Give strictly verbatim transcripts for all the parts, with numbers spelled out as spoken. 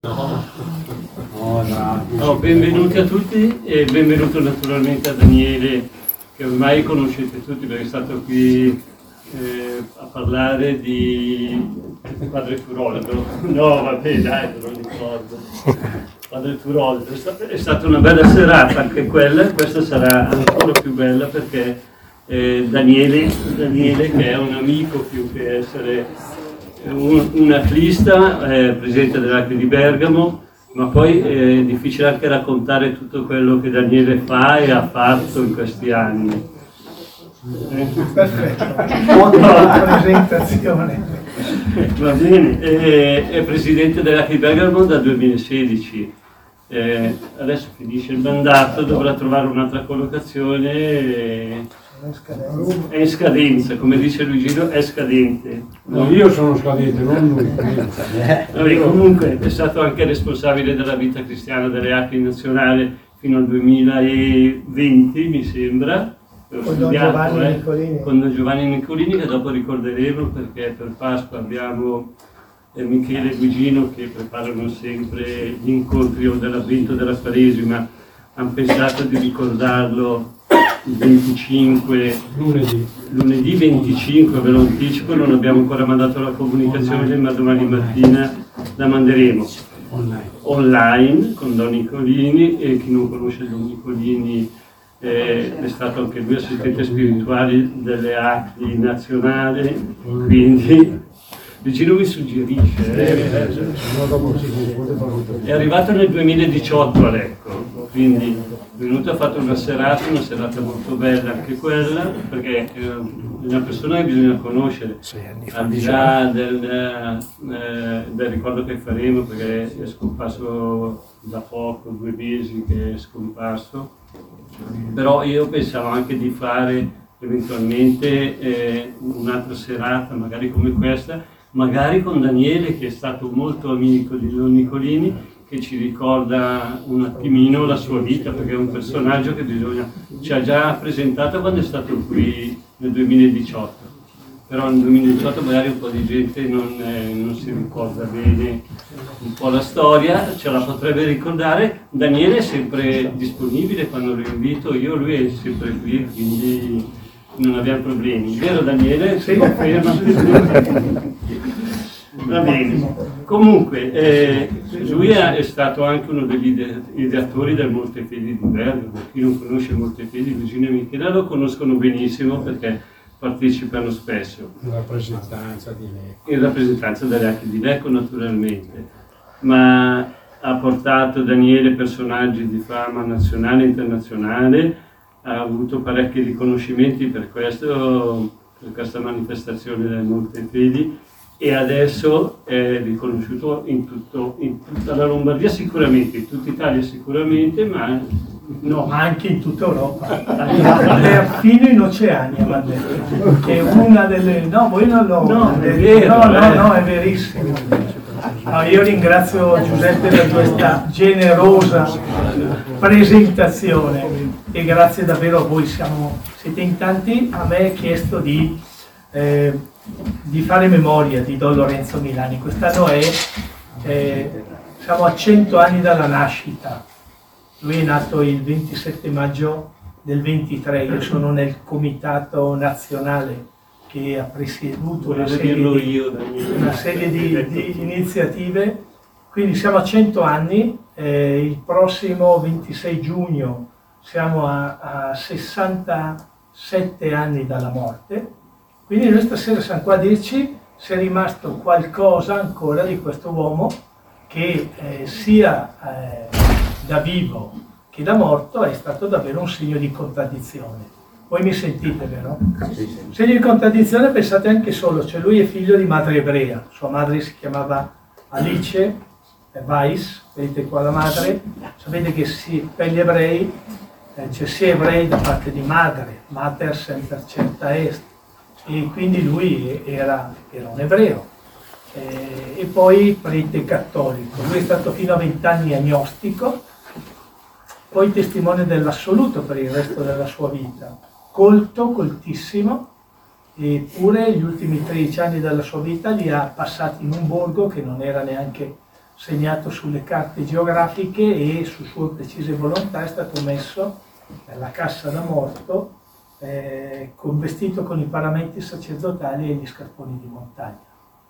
No. No, no, benvenuti a tutti e benvenuto naturalmente a Daniele, che ormai conoscete tutti perché è stato qui eh, a parlare di Padre Turoldo. No, vabbè, dai, non lo ricordo. Padre Turoldo, è stata, è stata una bella serata anche quella, questa sarà ancora più bella perché eh, Daniele, Daniele, che è un amico più che essere un, un atlista, eh, presidente dell'A C di Bergamo, ma poi è difficile anche raccontare tutto quello che Daniele fa e ha fatto in questi anni. Perfetto, buona presentazione. Va bene, è, è presidente dell'A C di Bergamo dal duemilasedici. Eh, adesso finisce il mandato, dovrà trovare un'altra collocazione. E... è in scadenza, come dice Luigino, è scadente. No, io sono scadente, non lui. Vabbè, comunque è stato anche responsabile della vita cristiana delle A C I nazionale fino al duemilaventi, mi sembra. Con Don Giovanni eh, Nicolini. Con Don Giovanni Nicolini, che dopo ricorderemo perché per Pasqua abbiamo eh, Michele e Luigino che preparano sempre gli incontri o dell'avvento della Quaresima. Hanno pensato di ricordarlo il venticinque, lunedì. lunedì venticinque, ve lo anticipo, non abbiamo ancora mandato la comunicazione, ma domani mattina la manderemo online, online con Don Nicolini, e chi non conosce Don Nicolini eh, è stato anche lui assistente spirituale delle A C I nazionali, quindi vicino mi suggerisce, eh, è arrivato nel duemiladiciotto a Lecco, quindi è venuto, ha fatto una serata, una serata molto bella anche quella, perché è una persona che bisogna conoscere, al di là del, eh, del ricordo che faremo, perché è scomparso da poco, due mesi che è scomparso, però io pensavo anche di fare eventualmente eh, un'altra serata, magari come questa, magari con Daniele, che è stato molto amico di Don Nicolini, che ci ricorda un attimino la sua vita, perché è un personaggio che bisogna, ci ha già presentato quando è stato qui nel duemiladiciotto, però nel duemiladiciotto magari un po' di gente non, eh, non si ricorda bene un po' la storia, ce la potrebbe ricordare. Daniele è sempre disponibile quando lo invito, io lui è sempre qui, quindi non abbiamo problemi. Vero Daniele? Sei conferma? Va bene. Comunque, eh, lui è stato anche uno degli ideatori del Montefedi di Bergamo. Chi non conosce Montefedi, Luigino e Michela lo conoscono benissimo perché partecipano spesso. In rappresentanza di Lecco. In rappresentanza delle A C I di Lecco, naturalmente. Ma ha portato Daniele personaggi di fama nazionale e internazionale, ha avuto parecchi riconoscimenti per questo, per questa manifestazione del Montefedi, e adesso è riconosciuto in, tutto, in tutta la Lombardia sicuramente, in tutta Italia sicuramente, ma no, anche in tutta Europa, perfino in Oceania, mi ha detto, che è una delle... no, voi non lo... no, è vero, no, no, eh. no, è verissimo. No, io ringrazio Giuseppe per questa generosa presentazione e grazie davvero a voi, siamo, siete in tanti. A me è chiesto di... Eh, di fare memoria di Don Lorenzo Milani. Quest'anno è, eh, siamo a cento anni dalla nascita. Lui è nato il ventisette maggio del ventitré, io sono nel comitato nazionale che ha presieduto una serie di, una serie di, di iniziative, quindi siamo a cento anni, eh, il prossimo ventisei giugno siamo a, a sessantasette anni dalla morte. Quindi noi stasera siamo qua a dirci se è rimasto qualcosa ancora di questo uomo che eh, sia eh, da vivo che da morto è stato davvero un segno di contraddizione. Voi mi sentite, vero? Sì. Segno di contraddizione, pensate anche solo, cioè lui è figlio di madre ebrea, sua madre si chiamava Alice Weiss, vedete qua la madre, sapete che si, per gli ebrei eh, c'è sia ebrei da parte di madre, mater semper certa est, e quindi lui era, era un ebreo, eh, e poi prete cattolico. Lui è stato fino a vent'anni agnostico, poi testimone dell'assoluto per il resto della sua vita, colto, coltissimo, eppure gli ultimi tredici anni della sua vita li ha passati in un borgo che non era neanche segnato sulle carte geografiche e su sue precise volontà è stato messo nella cassa da morto, eh, con, vestito con i paramenti sacerdotali e gli scarponi di montagna.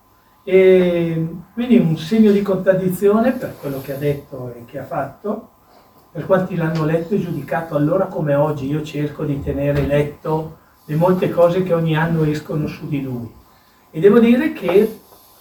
E quindi un segno di contraddizione per quello che ha detto e che ha fatto. Per quanti l'hanno letto e giudicato allora come oggi, io cerco di tenere letto le molte cose che ogni anno escono su di lui. E devo dire che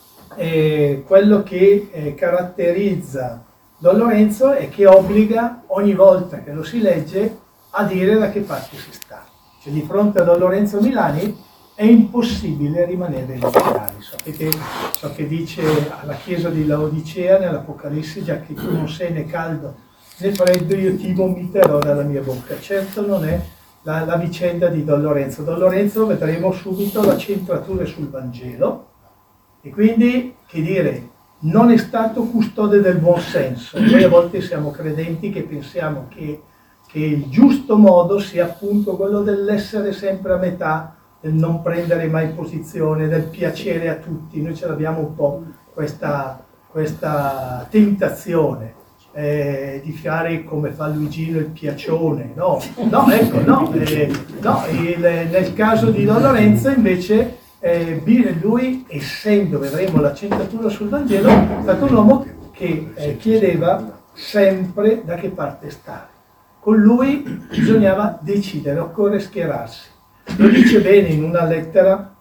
eh, quello che eh, caratterizza Don Lorenzo è che obbliga ogni volta che lo si legge a dire da che parte si sta. Cioè, di fronte a Don Lorenzo Milani è impossibile rimanere neutrali. Sapete, so che dice alla chiesa di Laodicea nell'Apocalisse: già che tu non sei né caldo né freddo, io ti vomiterò dalla mia bocca. Certo non è la, la vicenda di Don Lorenzo. Don Lorenzo, vedremo subito, la centratura sul Vangelo, e quindi, che dire, non è stato custode del buon senso. Noi a volte siamo credenti che pensiamo che, che il giusto modo sia appunto quello dell'essere sempre a metà, del non prendere mai posizione, del piacere a tutti. Noi ce l'abbiamo un po' questa, questa tentazione. Eh, di fare come fa Luigino il piacione, no, no, ecco, no, eh, no il, nel caso di Don Lorenzo invece eh, lui, essendo, vedremo la centratura sul Vangelo, è stato un uomo che eh, chiedeva sempre da che parte stare. Con lui bisognava decidere, occorre schierarsi. Lo dice bene in una lettera,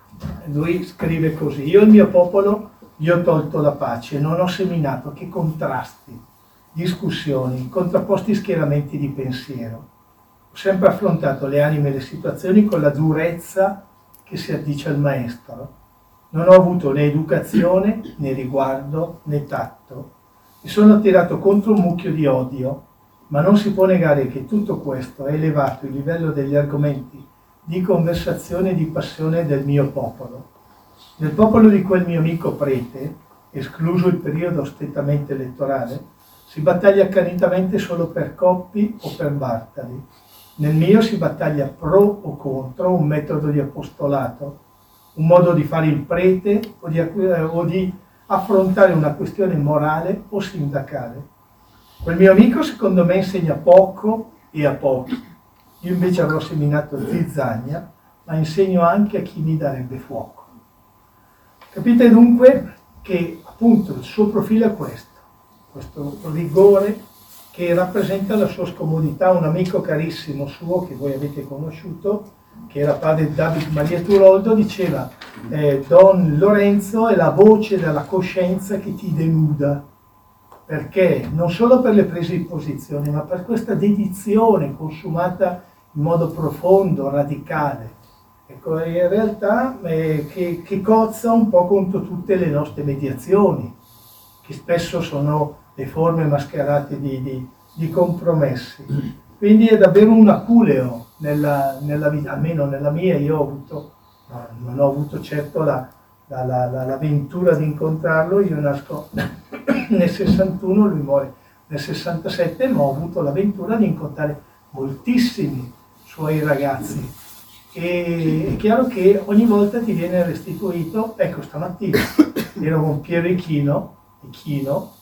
lui scrive così: io e il mio popolo gli ho tolto la pace, non ho seminato che contrasti, discussioni, contrapposti schieramenti di pensiero. Ho sempre affrontato le anime e le situazioni con la durezza che si addice al maestro. Non ho avuto né educazione, né riguardo, né tatto. Mi sono tirato contro un mucchio di odio, ma non si può negare che tutto questo ha elevato il livello degli argomenti di conversazione e di passione del mio popolo. Nel popolo di quel mio amico prete, escluso il periodo strettamente elettorale, si battaglia accanitamente solo per Coppi o per Bartali. Nel mio si battaglia pro o contro un metodo di apostolato, un modo di fare il prete o di, o di affrontare una questione morale o sindacale. Quel mio amico secondo me insegna poco e a pochi. Io invece avrò seminato zizzania, ma insegno anche a chi mi darebbe fuoco. Capite dunque che appunto il suo profilo è questo. Questo rigore che rappresenta la sua scomodità. Un amico carissimo suo che voi avete conosciuto, che era padre David Maria Turoldo, diceva eh, Don Lorenzo è la voce della coscienza che ti denuda, perché non solo per le prese di posizione, ma per questa dedizione consumata in modo profondo, radicale. Ecco, in realtà eh, che, che cozza un po' contro tutte le nostre mediazioni, che spesso sono le forme mascherate di, di, di compromessi. Quindi è davvero un aculeo nella, nella vita, almeno nella mia. Io ho avuto, no, non ho avuto certo la, la, la, la, l'avventura di incontrarlo. Io nasco nel sessantuno, lui muore nel sessantasette, ma ho avuto l'avventura di incontrare moltissimi suoi ragazzi. E è chiaro che ogni volta ti viene restituito. Ecco, stamattina ero con Piero Ichino, Ichino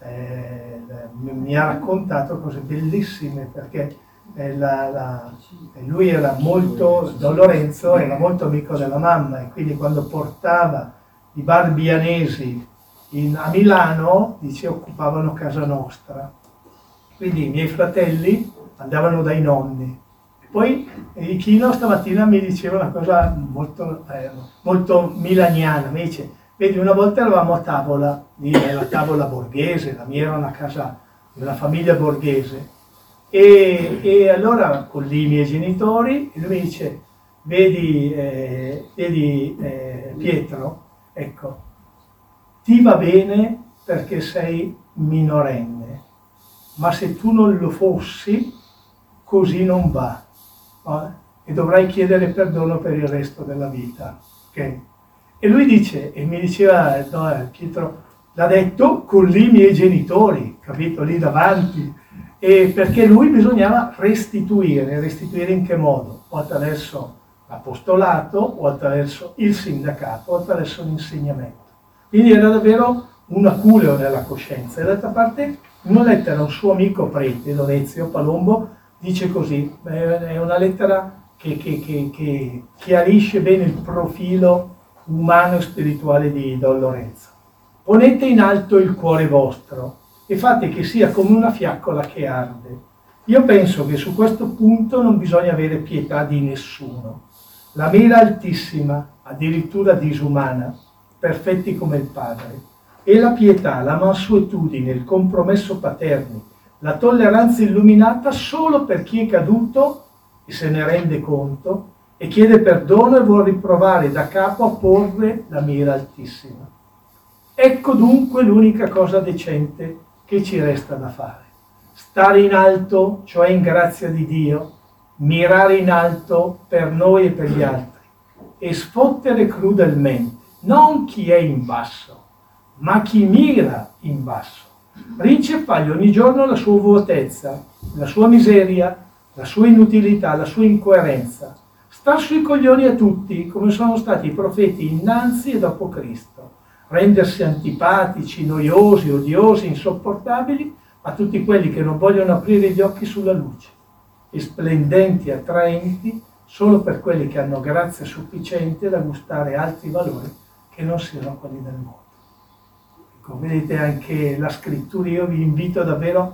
eh, mi ha raccontato cose bellissime, perché eh, la, la, lui era molto, Don Lorenzo era molto amico della mamma, e quindi quando portava i barbianesi in, a Milano, dice, occupavano casa nostra. Quindi i miei fratelli andavano dai nonni. Poi Ichino stamattina mi diceva una cosa molto, eh, molto milaniana, mi dice: vedi, una volta eravamo a tavola, lì nella tavola borghese, la mia era una casa di una famiglia borghese, e, e allora con lì i miei genitori, e lui mi dice: vedi, eh, vedi eh, Pietro, ecco, ti va bene perché sei minorenne, ma se tu non lo fossi, così non va, no? E dovrai chiedere perdono per il resto della vita, ok? E lui dice, e mi diceva, no, Pietro l'ha detto con lì i miei genitori, capito, lì davanti, e perché lui bisognava restituire, restituire in che modo? O attraverso l'apostolato, o attraverso il sindacato, o attraverso l'insegnamento. Quindi era davvero aculeo nella coscienza. E d'altra parte, in una lettera a un suo amico prete, Lorenzo Palombo, dice così, è una lettera che, che, che, che chiarisce bene il profilo umano e spirituale di Don Lorenzo. Ponete in alto il cuore vostro e fate che sia come una fiaccola che arde. Io penso che su questo punto non bisogna avere pietà di nessuno. La mira altissima, addirittura disumana, perfetti come il Padre, e la pietà, la mansuetudine, il compromesso paterni, la tolleranza illuminata solo per chi è caduto e se ne rende conto e chiede perdono e vuol riprovare da capo a porre la mira altissima. Ecco dunque l'unica cosa decente che ci resta da fare. Stare in alto, cioè in grazia di Dio, mirare in alto per noi e per gli altri e sfottere crudelmente non chi è in basso, ma chi mira in basso. Rinceppargli ogni giorno la sua vuotezza, la sua miseria, la sua inutilità, la sua incoerenza. Star sui coglioni a tutti, come sono stati i profeti innanzi e dopo Cristo. Rendersi antipatici, noiosi, odiosi, insopportabili a tutti quelli che non vogliono aprire gli occhi sulla luce, e splendenti e attraenti solo per quelli che hanno grazia sufficiente da gustare altri valori che non siano quelli del mondo. Ecco, vedete anche la scrittura, io vi invito davvero,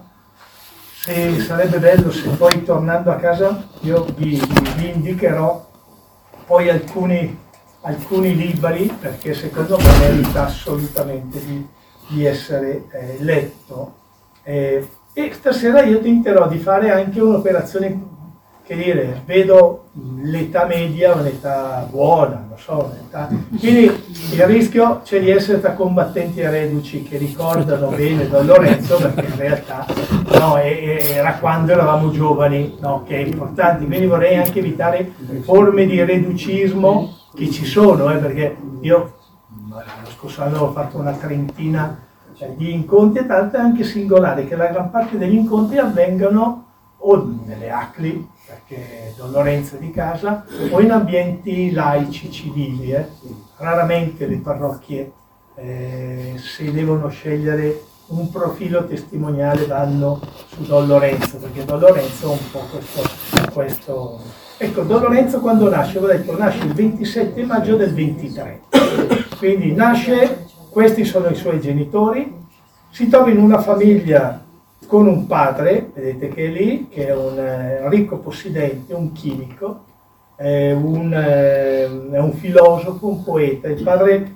se sarebbe bello se poi tornando a casa io vi, vi indicherò poi alcuni, alcuni libri, perché secondo me merita assolutamente di, di essere eh, letto. Eh, e stasera io tenterò di fare anche un'operazione, che dire, vedo l'età media, un'età buona, non so, un'età. Quindi il rischio c'è di essere tra combattenti e reduci che ricordano bene Don Lorenzo, perché in realtà no, era quando eravamo giovani, no, che è importante. Quindi vorrei anche evitare forme di reducismo che ci sono, eh, perché io l'anno scorso anno ho fatto una trentina di incontri e tanto è anche singolare che la gran parte degli incontri avvengano o nelle A C L I, perché Don Lorenzo è di casa, o in ambienti laici, civili. Eh. Raramente le parrocchie, eh, se devono scegliere un profilo testimoniale, vanno su Don Lorenzo, perché Don Lorenzo ha un po' questo, questo... Ecco, Don Lorenzo quando nasce, ho detto, nasce il ventisette maggio del ventitré, quindi nasce, questi sono i suoi genitori, si trova in una famiglia con un padre, vedete che è lì, che è un eh, ricco possidente, un chimico, eh, un, eh, è un filosofo, un poeta. Il padre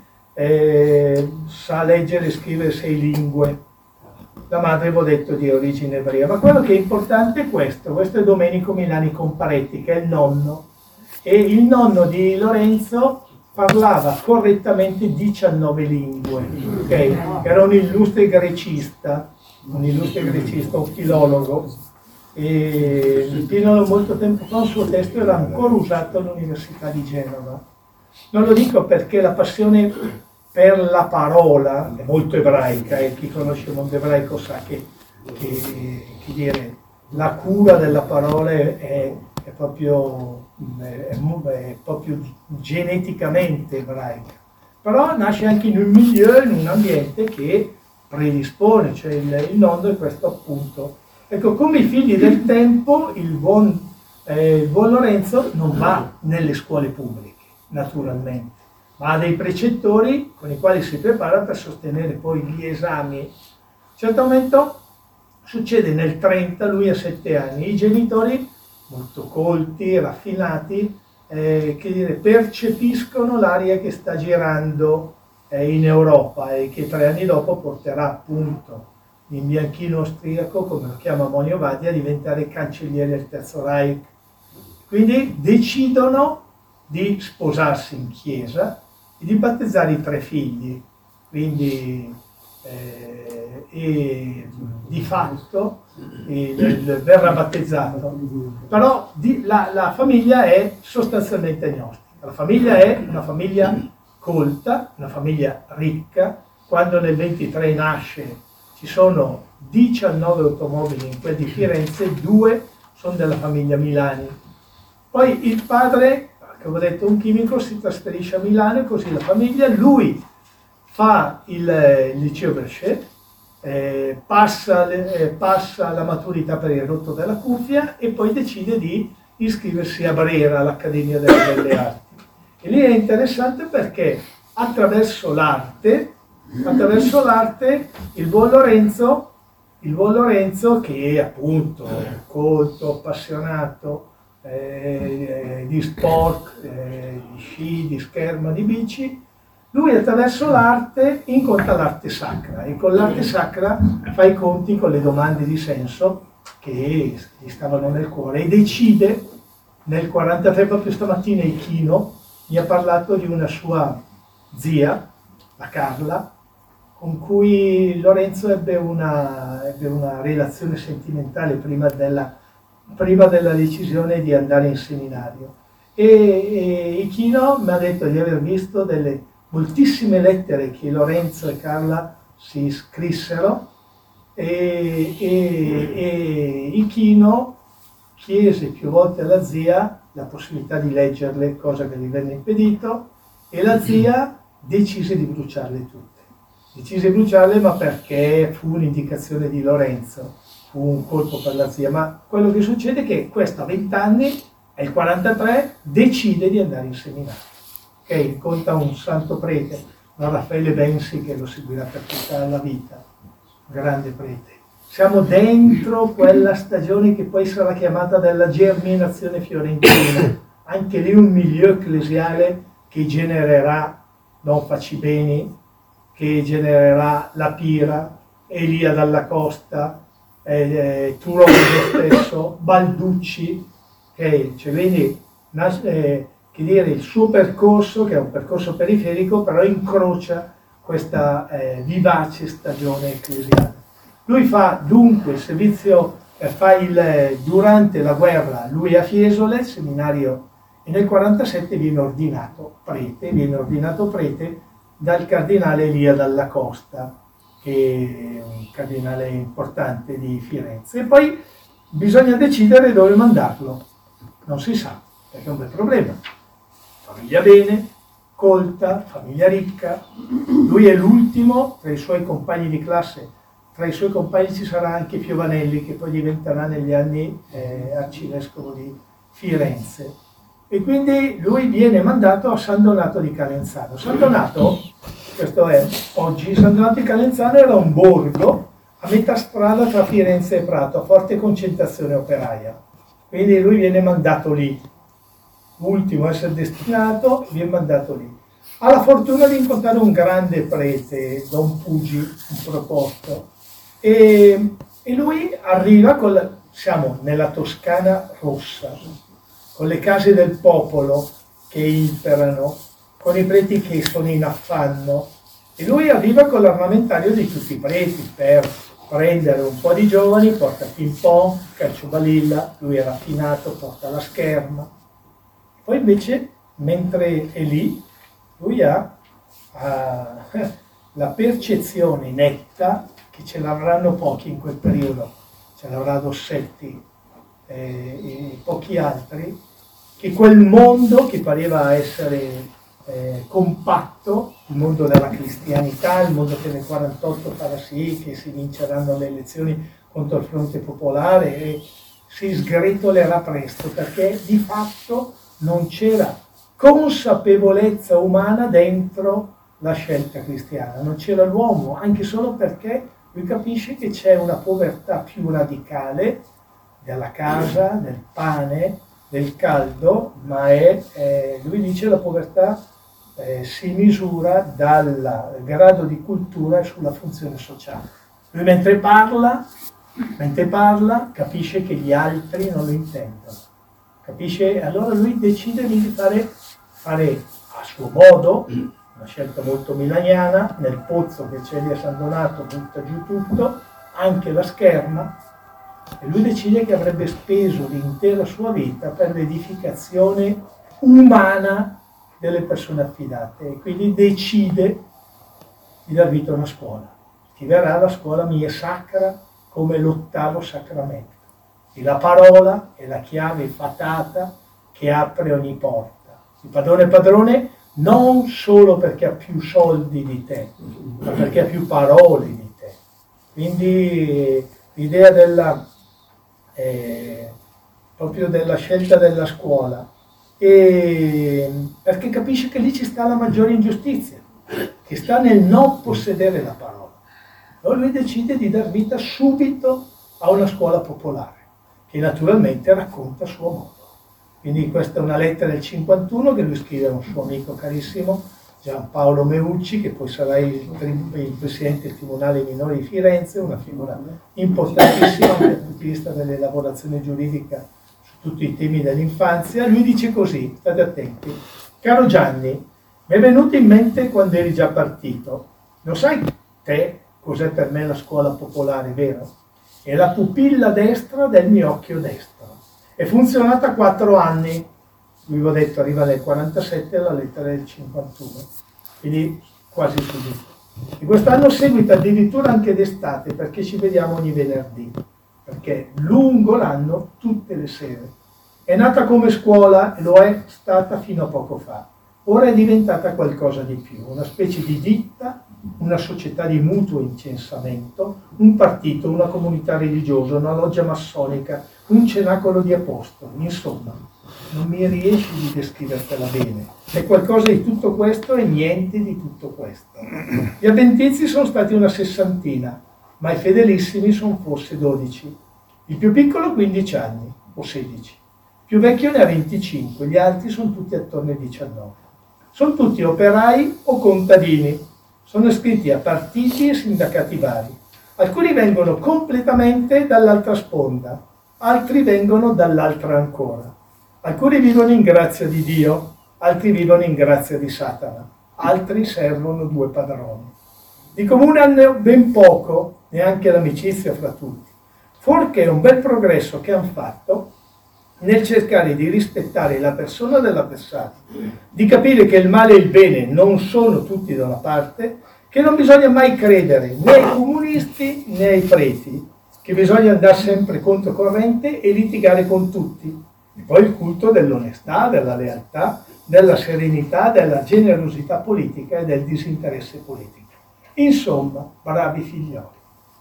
eh, sa leggere e scrivere sei lingue, la madre, avevo detto, di origine ebrea. Ma quello che è importante è questo, questo è Domenico Milani Comparetti, che è il nonno, e il nonno di Lorenzo parlava correttamente diciannove lingue, okay? Era un illustre grecista, un illustre grecista, un filologo, e fino a molto tempo fa il suo testo era ancora usato all'Università di Genova. Non lo dico perché la passione per la parola è molto ebraica, e chi conosce il mondo ebraico sa che, che, che dire, la cura della parola è, è, proprio, è, è proprio geneticamente ebraica, però nasce anche in un milieu, in un ambiente che predispone, cioè il, il nonno è questo appunto. Ecco, come i figli del tempo, il buon, eh, il buon Lorenzo non va nelle scuole pubbliche, naturalmente, ma ha dei precettori con i quali si prepara per sostenere poi gli esami. A un certo momento succede nel trenta, lui ha sette anni, i genitori, molto colti, raffinati, eh, che dire, percepiscono l'aria che sta girando in Europa e che tre anni dopo porterà appunto in bianchino austriaco, come lo chiama Monio Vadi, a diventare cancelliere del Terzo Reich. Quindi decidono di sposarsi in chiesa e di battezzare i tre figli, quindi eh, e di fatto il, verrà battezzato. Però di, la, la famiglia è sostanzialmente agnostica, la famiglia è una famiglia colta, una famiglia ricca. Quando nel ventitré nasce ci sono diciannove automobili in quel di Firenze, due sono della famiglia Milani. Poi il padre, che avevo detto un chimico, si trasferisce a Milano e così la famiglia, lui fa il, il liceo Berchet, eh, passa, le, eh, passa la maturità per il rotto della cuffia e poi decide di iscriversi a Brera, all'Accademia delle Belle Arti. E lì è interessante perché attraverso l'arte, attraverso l'arte il buon Lorenzo, il buon Lorenzo che è appunto colto, appassionato eh, di sport, eh, di sci, di scherma, di bici, lui attraverso l'arte incontra l'arte sacra e con l'arte sacra fa i conti con le domande di senso che gli stavano nel cuore e decide nel quarantatré, proprio stamattina Ichino mi ha parlato di una sua zia, la Carla, con cui Lorenzo ebbe una, ebbe una relazione sentimentale prima della, prima della decisione di andare in seminario. E, e Ichino mi ha detto di aver visto delle moltissime lettere che Lorenzo e Carla si scrissero e, e, e Ichino chiese più volte alla zia la possibilità di leggerle, cosa che gli venne impedito, e la zia decise di bruciarle tutte. Decise di bruciarle ma perché fu un'indicazione di Lorenzo, fu un colpo per la zia, ma quello che succede è che questo a venti anni, è il quarantatré, decide di andare in seminario. Che incontra un santo prete, un Raffaele Bensi, che lo seguirà per tutta la vita, grande prete. Siamo dentro quella stagione che poi sarà chiamata della germinazione fiorentina, anche lì un milieu ecclesiale che genererà Don Facibeni, che genererà La Pira, Elia Dalla Costa, eh, eh, Turone stesso, Balducci, okay? Cioè, quindi eh, che dire, il suo percorso, che è un percorso periferico, però incrocia questa eh, vivace stagione ecclesiale. Lui fa dunque il servizio, eh, fa il, durante la guerra, lui a Fiesole, seminario, e nel quarantasette viene ordinato prete, viene ordinato prete dal cardinale Elia Dalla Costa, che è un cardinale importante di Firenze. E poi bisogna decidere dove mandarlo. Non si sa, perché è un bel problema. Famiglia bene, colta, famiglia ricca. Lui è l'ultimo tra i suoi compagni di classe. Tra i suoi compagni ci sarà anche Piovanelli, che poi diventerà negli anni eh, arcivescovo di Firenze. E quindi lui viene mandato a San Donato di Calenzano. San Donato, questo è oggi, San Donato di Calenzano era un borgo a metà strada tra Firenze e Prato, a forte concentrazione operaia. Quindi lui viene mandato lì, ultimo a essere destinato, viene mandato lì. Ha la fortuna di incontrare un grande prete, Don Pugi, un proposto, e, e lui arriva, con la, siamo nella Toscana rossa, con le case del popolo che imperano, con i preti che sono in affanno, e lui arriva con l'armamentario di tutti i preti per prendere un po' di giovani, porta ping pong, calcio balilla, lui è raffinato, porta la scherma. Poi invece, mentre è lì, lui ha, ha la percezione netta, che ce l'avranno pochi in quel periodo, ce l'avrà Dossetti eh, e pochi altri, che quel mondo che pareva essere eh, compatto, il mondo della cristianità, il mondo che nel quarantotto farà sì che si vinceranno le elezioni contro il Fronte Popolare, e si sgretolerà presto, perché di fatto non c'era consapevolezza umana dentro la scelta cristiana, non c'era l'uomo, anche solo perché lui capisce che c'è una povertà più radicale della casa, del pane, del caldo, ma è, eh, lui dice la povertà eh, si misura dal grado di cultura e sulla funzione sociale. Lui mentre parla, mentre parla capisce che gli altri non lo intendono, capisce, allora lui decide di fare, fare a suo modo, una scelta molto milaniana, nel pozzo che c'è lì a San Donato butta giù tutto, anche la scherma, e lui decide che avrebbe speso l'intera sua vita per l'edificazione umana delle persone affidate, e quindi decide di dar vita a una scuola, che verrà la scuola mia sacra come l'ottavo sacramento, e la parola è la chiave fatata che apre ogni porta. Il padrone padrone non solo perché ha più soldi di te, ma perché ha più parole di te. Quindi l'idea della, eh, proprio della scelta della scuola, e perché capisce che lì ci sta la maggiore ingiustizia, che sta nel non possedere la parola. Allora lui decide di dar vita subito a una scuola popolare, che naturalmente racconta a suo modo. Quindi questa è una lettera del cinquantuno che lui scrive a un suo amico carissimo, Giampaolo Meucci, che poi sarà il, il presidente del Tribunale Minore di Firenze, una figura importantissima dal punto di vista dell'elaborazione giuridica su tutti i temi dell'infanzia. Lui dice così, state attenti: caro Gianni, mi è venuto in mente quando eri già partito, lo sai te cos'è per me la scuola popolare, vero? È la pupilla destra del mio occhio destro. È funzionata quattro anni, vi avevo detto arriva nel quarantasette la lettera del cinquantuno, quindi quasi subito. E quest'anno seguita addirittura anche d'estate, perché ci vediamo ogni venerdì, perché lungo l'anno, tutte le sere. È nata come scuola e lo è stata fino a poco fa. Ora è diventata qualcosa di più, una specie di ditta, una società di mutuo incensamento, un partito, una comunità religiosa, una loggia massonica, un cenacolo di apostoli. Insomma, non mi riesci di descrivertela bene. C'è qualcosa di tutto questo e niente di tutto questo. Gli avventizi sono stati una sessantina, ma i fedelissimi sono forse dodici. Il più piccolo quindici anni, o sedici. Il più vecchio ne ha venticinque, gli altri sono tutti attorno ai diciannove. Sono tutti operai o contadini. Sono iscritti a partiti e sindacati vari. Alcuni vengono completamente dall'altra sponda, altri vengono dall'altra ancora. Alcuni vivono in grazia di Dio, altri vivono in grazia di Satana, altri servono due padroni. Di comune hanno ben poco, neanche l'amicizia fra tutti. Forché è un bel progresso che hanno fatto nel cercare di rispettare la persona dell'avversario, di capire che il male e il bene non sono tutti da una parte, che non bisogna mai credere né ai comunisti né ai preti, che bisogna andare sempre controcorrente e litigare con tutti. E poi il culto dell'onestà, della lealtà, della serenità, della generosità politica e del disinteresse politico. Insomma, bravi figlioli.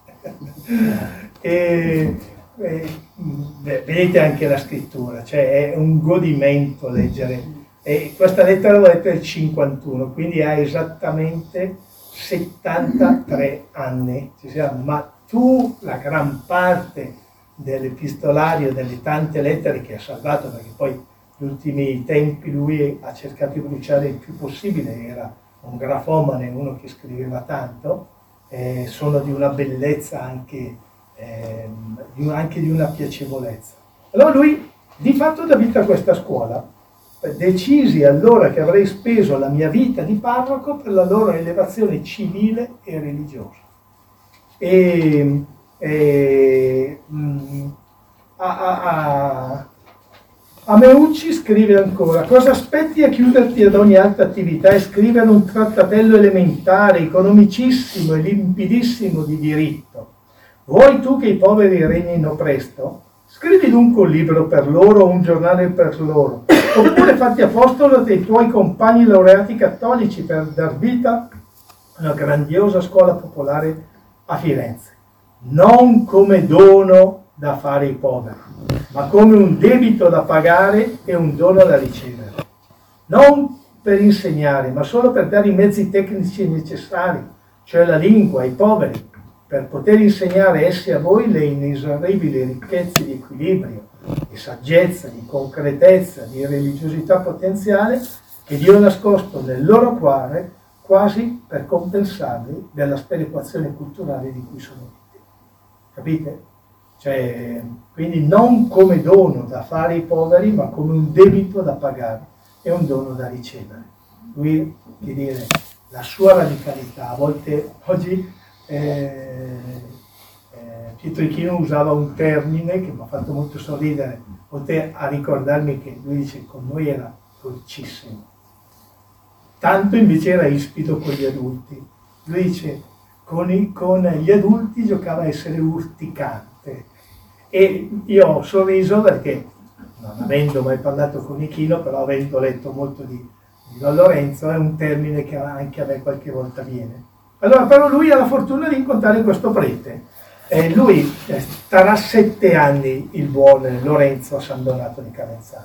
e, e, vedete anche la scrittura, cioè è un godimento leggere. E questa lettera l'ho letta nel cinquantuno, quindi ha esattamente settantatré anni. Ci siamo, ma tu la gran parte dell'epistolario, delle tante lettere che ha salvato, perché poi negli ultimi tempi lui ha cercato di bruciare il più possibile, era un grafomane, uno che scriveva tanto, eh, sono di una bellezza anche, eh, di un, anche di una piacevolezza. Allora lui di fatto dà vita a questa scuola. Decisi allora che avrei speso la mia vita di parroco per la loro elevazione civile e religiosa. E, e mh, a, a, a, a Meucci scrive ancora: cosa aspetti a chiuderti ad ogni altra attività e scrivere un trattatello elementare, economicissimo e limpidissimo di diritto? Vuoi tu che i poveri regnino presto? Scrivi dunque un libro per loro o un giornale per loro, oppure fatti apostolo dei tuoi compagni laureati cattolici per dar vita a una grandiosa scuola popolare a Firenze, non come dono da fare ai poveri, ma come un debito da pagare e un dono da ricevere. Non per insegnare, ma solo per dare i mezzi tecnici necessari, cioè la lingua ai poveri, per poter insegnare essi a voi le inesauribili ricchezze di equilibrio, di saggezza, di concretezza, di religiosità potenziale che Dio ha nascosto nel loro cuore, quasi per compensarli della sperequazione culturale di cui sono vittime. Capite? Cioè, quindi non come dono da fare ai poveri, ma come un debito da pagare e un dono da ricevere. Lui, che dire, la sua radicalità, a volte oggi eh, eh, Pietro Ichino usava un termine che mi ha fatto molto sorridere, oltre a ricordarmi che lui dice con noi era dolcissimo, tanto invece era ispido con gli adulti. Lui dice con, i, con gli adulti giocava a essere urticante, e io ho sorriso perché, non avendo mai parlato con Ichino, però avendo letto molto di, Don Lorenzo è un termine che anche a me qualche volta viene. Allora, però lui ha la fortuna di incontrare questo prete. E lui eh, starà sette anni, il buon Lorenzo, a San Donato di Calenzano.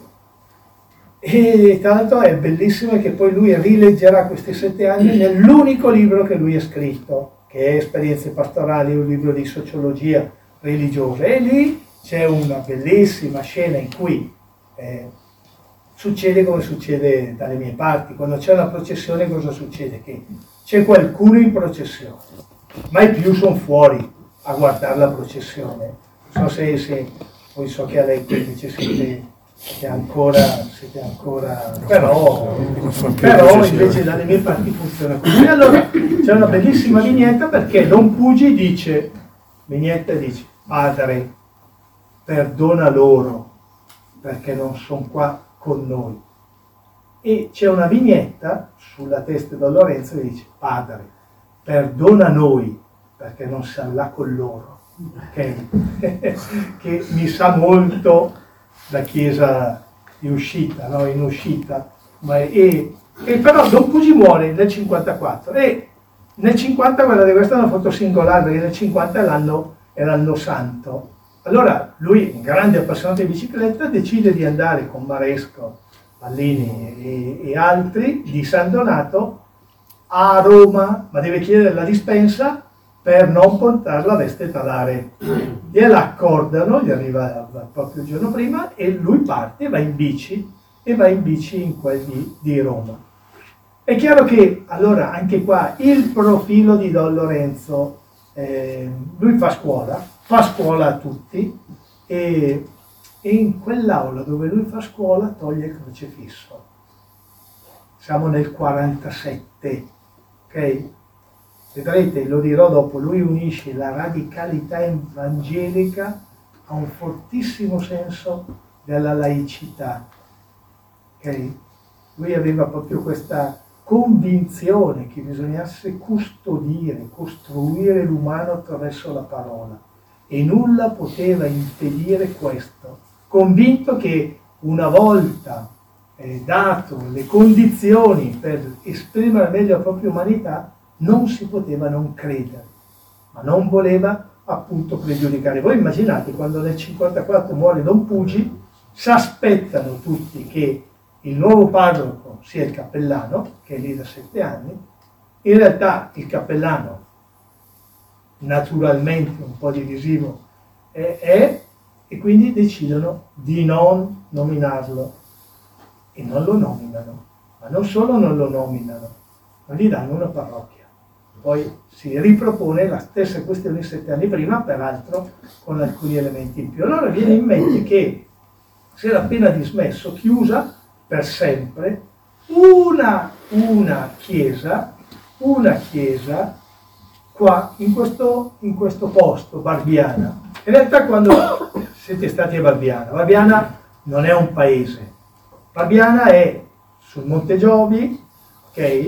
E tra l'altro è bellissimo che poi lui rileggerà questi sette anni nell'unico libro che lui ha scritto, che è Esperienze pastorali, un libro di sociologia religiosa. E lì c'è una bellissima scena in cui eh, succede come succede dalle mie parti. Quando c'è una processione cosa succede? Che c'è qualcuno in processione, mai più sono fuori a guardare la processione. Non so se, se poi so che a lei invece siete, siete ancora, siete ancora però, però invece dalle mie parti funziona così. Allora c'è una bellissima vignetta perché Don Pugi dice, vignetta dice, Padre, perdona loro perché non sono qua con noi. E c'è una vignetta sulla testa di Don Lorenzo che dice, Padre, perdona noi perché non siamo là con loro, okay? Che mi sa molto la chiesa di uscita, no? In uscita, ma è, e, e però Don Pugi muore nel cinquantaquattro e nel cinquanta, guardate, questa è una foto singolare perché nel cinquanta è l'anno, è l'anno santo. Allora lui, un grande appassionato di bicicletta, decide di andare con Maresco, Pallini e, e altri di San Donato a Roma, ma deve chiedere la dispensa per non portare la veste talare. Gliela accordano, gli arriva proprio il giorno prima e lui parte, va in bici e va in bici in quel di, di Roma. È chiaro che allora anche qua il profilo di Don Lorenzo, eh, lui fa scuola, fa scuola a tutti e, e in quell'aula dove lui fa scuola toglie il crocifisso. Siamo nel quarantasette, ok? Vedrete, lo dirò dopo, lui unisce la radicalità evangelica a un fortissimo senso della laicità. Okay? Lui aveva proprio questa convinzione che bisognasse custodire, costruire l'umano attraverso la parola e nulla poteva impedire questo, convinto che una volta eh, dato le condizioni per esprimere meglio la propria umanità non si poteva non credere, ma non voleva appunto pregiudicare. Voi immaginate quando nel cinquantaquattro muore Don Pugi, si aspettano tutti che il nuovo parroco sia il cappellano, che è lì da sette anni. In realtà il cappellano, naturalmente un po' divisivo, è, è e quindi decidono di non nominarlo e non lo nominano, ma non solo non lo nominano, ma gli danno una parrocchia. Poi si ripropone la stessa questione sette anni prima, peraltro con alcuni elementi in più. Allora viene in mente che si era appena dismesso, chiusa per sempre, una, una chiesa, una chiesa qua, in questo, in questo posto, Barbiana. In realtà quando siete stati a Barbiana, Barbiana non è un paese, Barbiana è sul Monte Giovi, ok?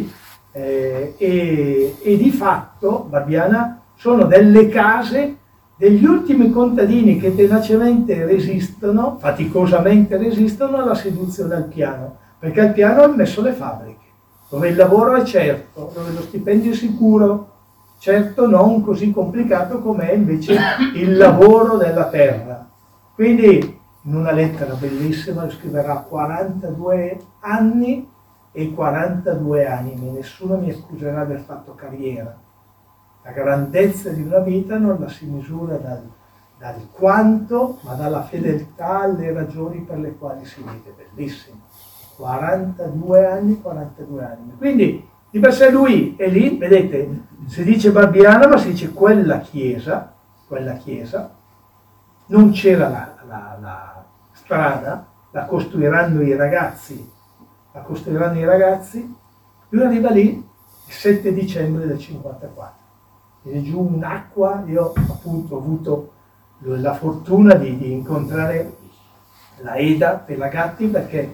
Eh, e, e di fatto Barbiana sono delle case degli ultimi contadini che tenacemente resistono, faticosamente resistono alla seduzione al piano, perché al piano hanno messo le fabbriche, dove il lavoro è certo, dove lo stipendio è sicuro, certo non così complicato come è invece il lavoro della terra. Quindi in una lettera bellissima lo scriverà quarantadue anni e quarantadue anime, nessuno mi accuserà di aver fatto carriera. La grandezza di una vita non la si misura dal, dal quanto, ma dalla fedeltà alle ragioni per le quali si vive. Bellissimo. quarantadue anni, quarantadue anime. Quindi di per sé lui è lì, vedete, si dice Barbiana, ma si dice quella chiesa, quella chiesa, non c'era la, la, la strada, la costruiranno i ragazzi, la costruiranno i ragazzi, lui arriva lì il sette dicembre del cinquantaquattro. Viene giù un'acqua, io appunto ho avuto la fortuna di, di incontrare la Eda Pelagatti perché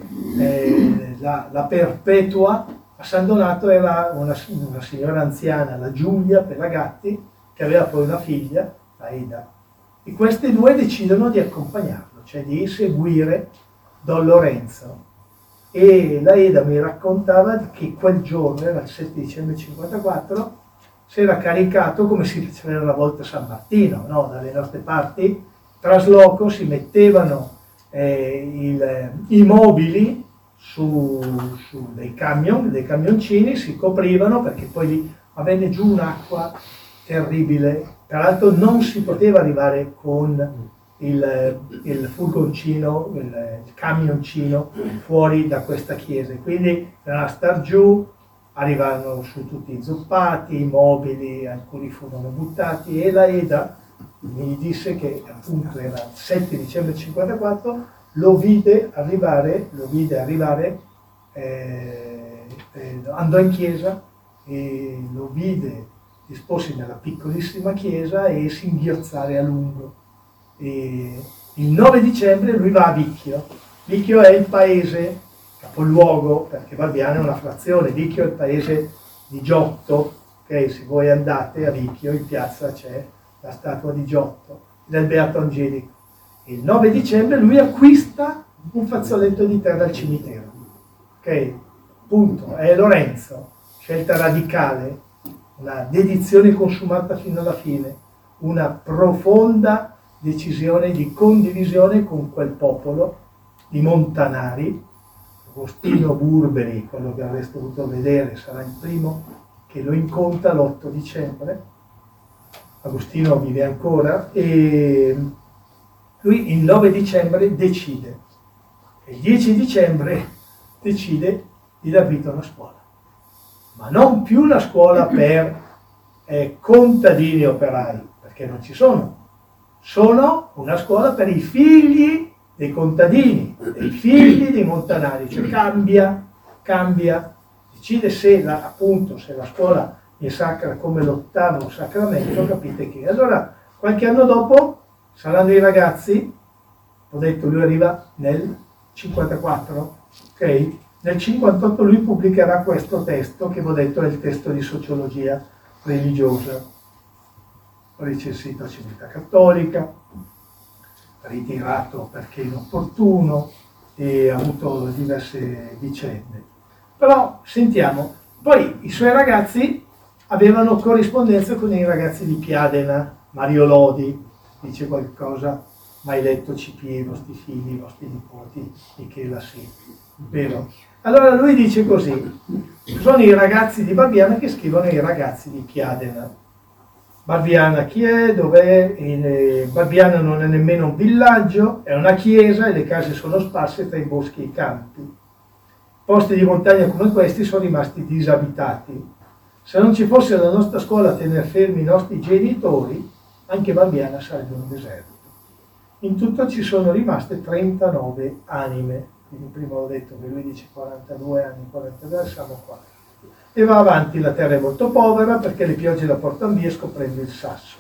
eh, la, la Perpetua a San Donato era una, una signora anziana, la Giulia Pelagatti, che aveva poi una figlia, la Eda, e queste due decidono di accompagnarlo, cioè di seguire Don Lorenzo. e la Eda mi raccontava che quel giorno, era il sette dicembre cinquantaquattro, si era caricato come si faceva una volta a San Martino, no? Dalle nostre parti, trasloco, si mettevano eh, il, i mobili su, su dei camion, dei camioncini, si coprivano perché poi lì venne giù un'acqua terribile. Tra l'altro non si poteva arrivare con il, il furgoncino, il, il camioncino fuori da questa chiesa, quindi da star giù arrivarono su tutti i zuppati, i mobili, alcuni furono buttati, e la Eda mi disse che appunto era il sette dicembre cinquantaquattro, lo vide arrivare, lo vide arrivare eh, eh, andò in chiesa e lo vide disposti nella piccolissima chiesa e singhiozzare a lungo. E il nove dicembre lui va a Vicchio. Vicchio è il paese capoluogo, perché Barbiana è una frazione. Vicchio è il paese di Giotto, ok? Se voi andate a Vicchio, in piazza c'è la statua di Giotto, del Beato Angelico. Il nove dicembre lui acquista un fazzoletto di terra al cimitero, ok? Punto. È Lorenzo, scelta radicale, una dedizione consumata fino alla fine, una profonda decisione di condivisione con quel popolo di montanari. Agostino Burberi, quello che avreste dovuto vedere, sarà il primo che lo incontra l'otto dicembre. Agostino vive ancora e lui il nove dicembre decide, e il dieci dicembre decide di dar vita a una scuola, ma non più la scuola per eh, contadini operai, perché non ci sono, sono una scuola per i figli dei contadini, dei figli dei montanari, cioè cambia, cambia, decide se la, appunto se la scuola è sacra come l'ottavo sacramento, capite che. Allora qualche anno dopo saranno i ragazzi, ho detto lui arriva nel cinquantaquattro, ok? Nel cinquantotto lui pubblicherà questo testo che vi ho detto è il testo di sociologia religiosa, recensito a Civiltà Cattolica, ritirato perché inopportuno e ha avuto diverse vicende. Però sentiamo, poi i suoi ragazzi avevano corrispondenza con i ragazzi di Piadena, Mario Lodi, dice qualcosa, mai letto C P, i vostri figli, i vostri nipoti, Michela sì, vero? Allora lui dice così, sono i ragazzi di Barbiana che scrivono ai ragazzi di Piadena. Barbiana chi è? Dov'è? In, Barbiana non è nemmeno un villaggio, è una chiesa e le case sono sparse tra i boschi e i campi. Posti di montagna come questi sono rimasti disabitati. Se non ci fosse la nostra scuola a tenere fermi i nostri genitori, anche Barbiana sarebbe un deserto. In tutto ci sono rimaste trentanove anime, quindi prima ho detto che lui dice quarantadue anni, quarantadue, siamo qua. E va avanti, la terra è molto povera perché le piogge la portano via scoprendo il sasso.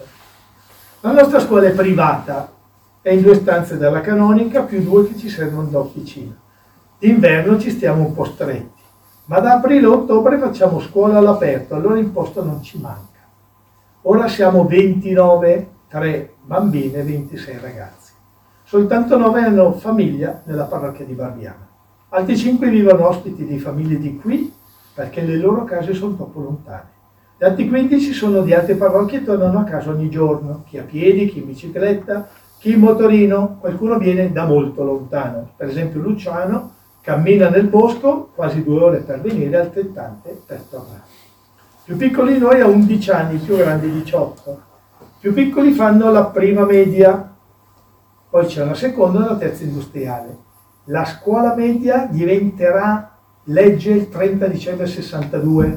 La nostra scuola è privata, è in due stanze dalla canonica più due che ci servono da officina. D'inverno ci stiamo un po' stretti, ma da aprile a ottobre facciamo scuola all'aperto, allora il posto non ci manca. Ora siamo ventinove, tre bambine e ventisei ragazzi. Soltanto nove hanno famiglia nella parrocchia di Barbiana. Altri cinque vivono ospiti di famiglie di qui perché le loro case sono troppo lontane. Gli altri quindici sono di altre parrocchie e tornano a casa ogni giorno, chi a piedi, chi in bicicletta, chi in motorino, qualcuno viene da molto lontano. Per esempio Luciano cammina nel bosco quasi due ore per venire, altrettante per tornare. Più piccoli di noi ha undici anni, più grandi diciotto. Più piccoli fanno la prima media, poi c'è una seconda e una terza industriale. La scuola media diventerà legge il trenta dicembre sessantadue,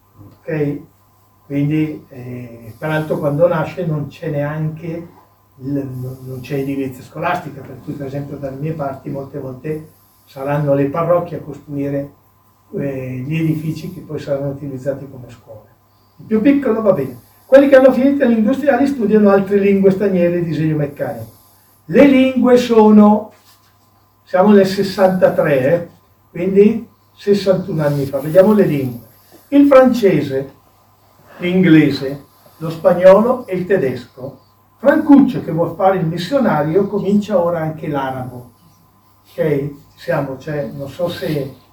ok? Quindi, eh, peraltro quando nasce non c'è neanche, il, non c'è edilizia scolastica, per cui per esempio dalle mie parti molte volte saranno le parrocchie a costruire eh, gli edifici che poi saranno utilizzati come scuole. Il più piccolo va bene. Quelli che hanno finito gli industriali studiano altre lingue straniere e disegno meccanico. Le lingue sono, siamo nel sessantatré, eh? Quindi sessantuno anni fa. Vediamo le lingue. Il francese, l'inglese, lo spagnolo e il tedesco. Francuccio, che vuol fare il missionario, comincia ora anche l'arabo. Ok? Siamo, cioè, non so se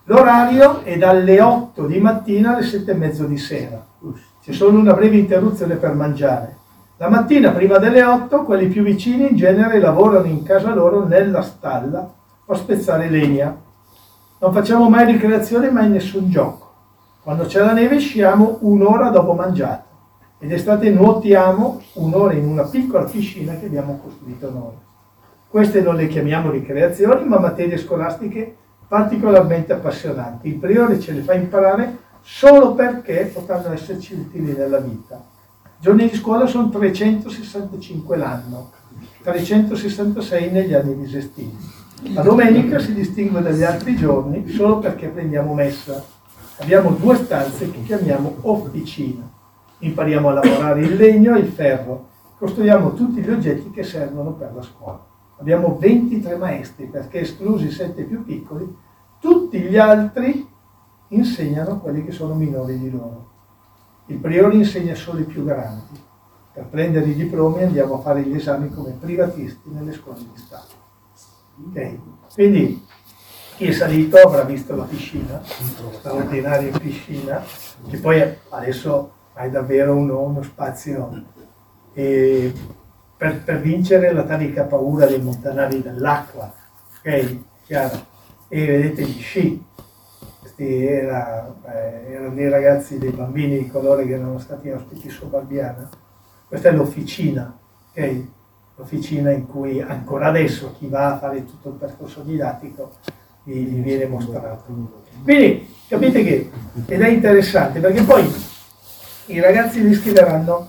L'orario è dalle otto di mattina alle sette e mezzo di sera. C'è solo una breve interruzione per mangiare. La mattina prima delle otto, quelli più vicini in genere lavorano in casa loro nella stalla a spezzare legna. Non facciamo mai ricreazione, mai nessun gioco. Quando c'è la neve sciamo un'ora dopo mangiato ed estate nuotiamo un'ora in una piccola piscina che abbiamo costruito noi. Queste non le chiamiamo ricreazioni, ma materie scolastiche particolarmente appassionanti. Il priore ce le fa imparare solo perché potranno esserci utili nella vita. I giorni di scuola sono trecentosessantacinque l'anno, trecentosessantasei negli anni bisestili. La domenica si distingue dagli altri giorni solo perché prendiamo messa. Abbiamo due stanze che chiamiamo officina. Impariamo a lavorare il legno e il ferro. Costruiamo tutti gli oggetti che servono per la scuola. Abbiamo ventitré maestri perché, esclusi i sette più piccoli, tutti gli altri insegnano quelli che sono minori di loro. Il priore insegna solo i più grandi. Per prendere i diplomi andiamo a fare gli esami come privatisti nelle scuole di Stato. Okay. Quindi chi è salito avrà visto la piscina, la straordinaria piscina, che poi adesso hai davvero uno, uno spazio e per, per vincere la talica paura dei montanari dell'acqua, ok? Chiaro? E vedete gli sci, questi era, eh, erano dei ragazzi, dei bambini di colore che erano stati ospiti su Barbiana. Questa è l'officina, ok? L'officina in cui ancora adesso chi va a fare tutto il percorso didattico gli viene mostrato. Quindi capite che ed è interessante perché poi i ragazzi li scriveranno,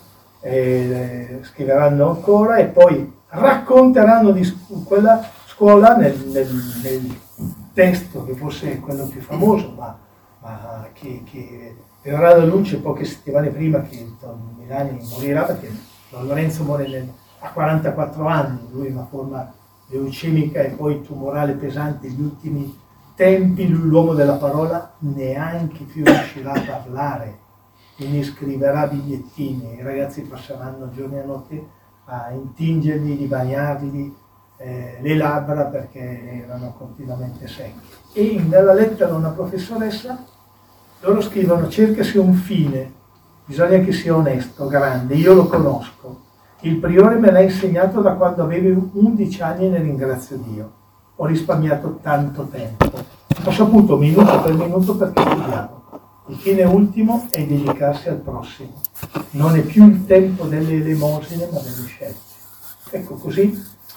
eh, scriveranno ancora e poi racconteranno di quella scuola nel, nel, nel testo che forse è quello più famoso, ma, ma che, che verrà alla luce poche settimane prima che Don Milani morirà, perché Don Lorenzo muore nel, a quarantaquattro anni, lui una forma leucemica e poi tumorale pesante, gli ultimi tempi, lui l'uomo della parola neanche più riuscirà a parlare, quindi scriverà bigliettini, i ragazzi passeranno giorni e notti a intingergli, di bagnargli eh, le labbra perché erano continuamente secchi. E nella lettera a una professoressa loro scrivono: cercasi un fine, bisogna che sia onesto, grande, io lo conosco. Il priore me l'ha insegnato da quando avevo undici anni e ne ringrazio Dio. Ho risparmiato tanto tempo. Ho saputo minuto per minuto perché studiavo. Il fine ultimo è dedicarsi al prossimo. Non è più il tempo delle elemosine ma delle scelte. Ecco, così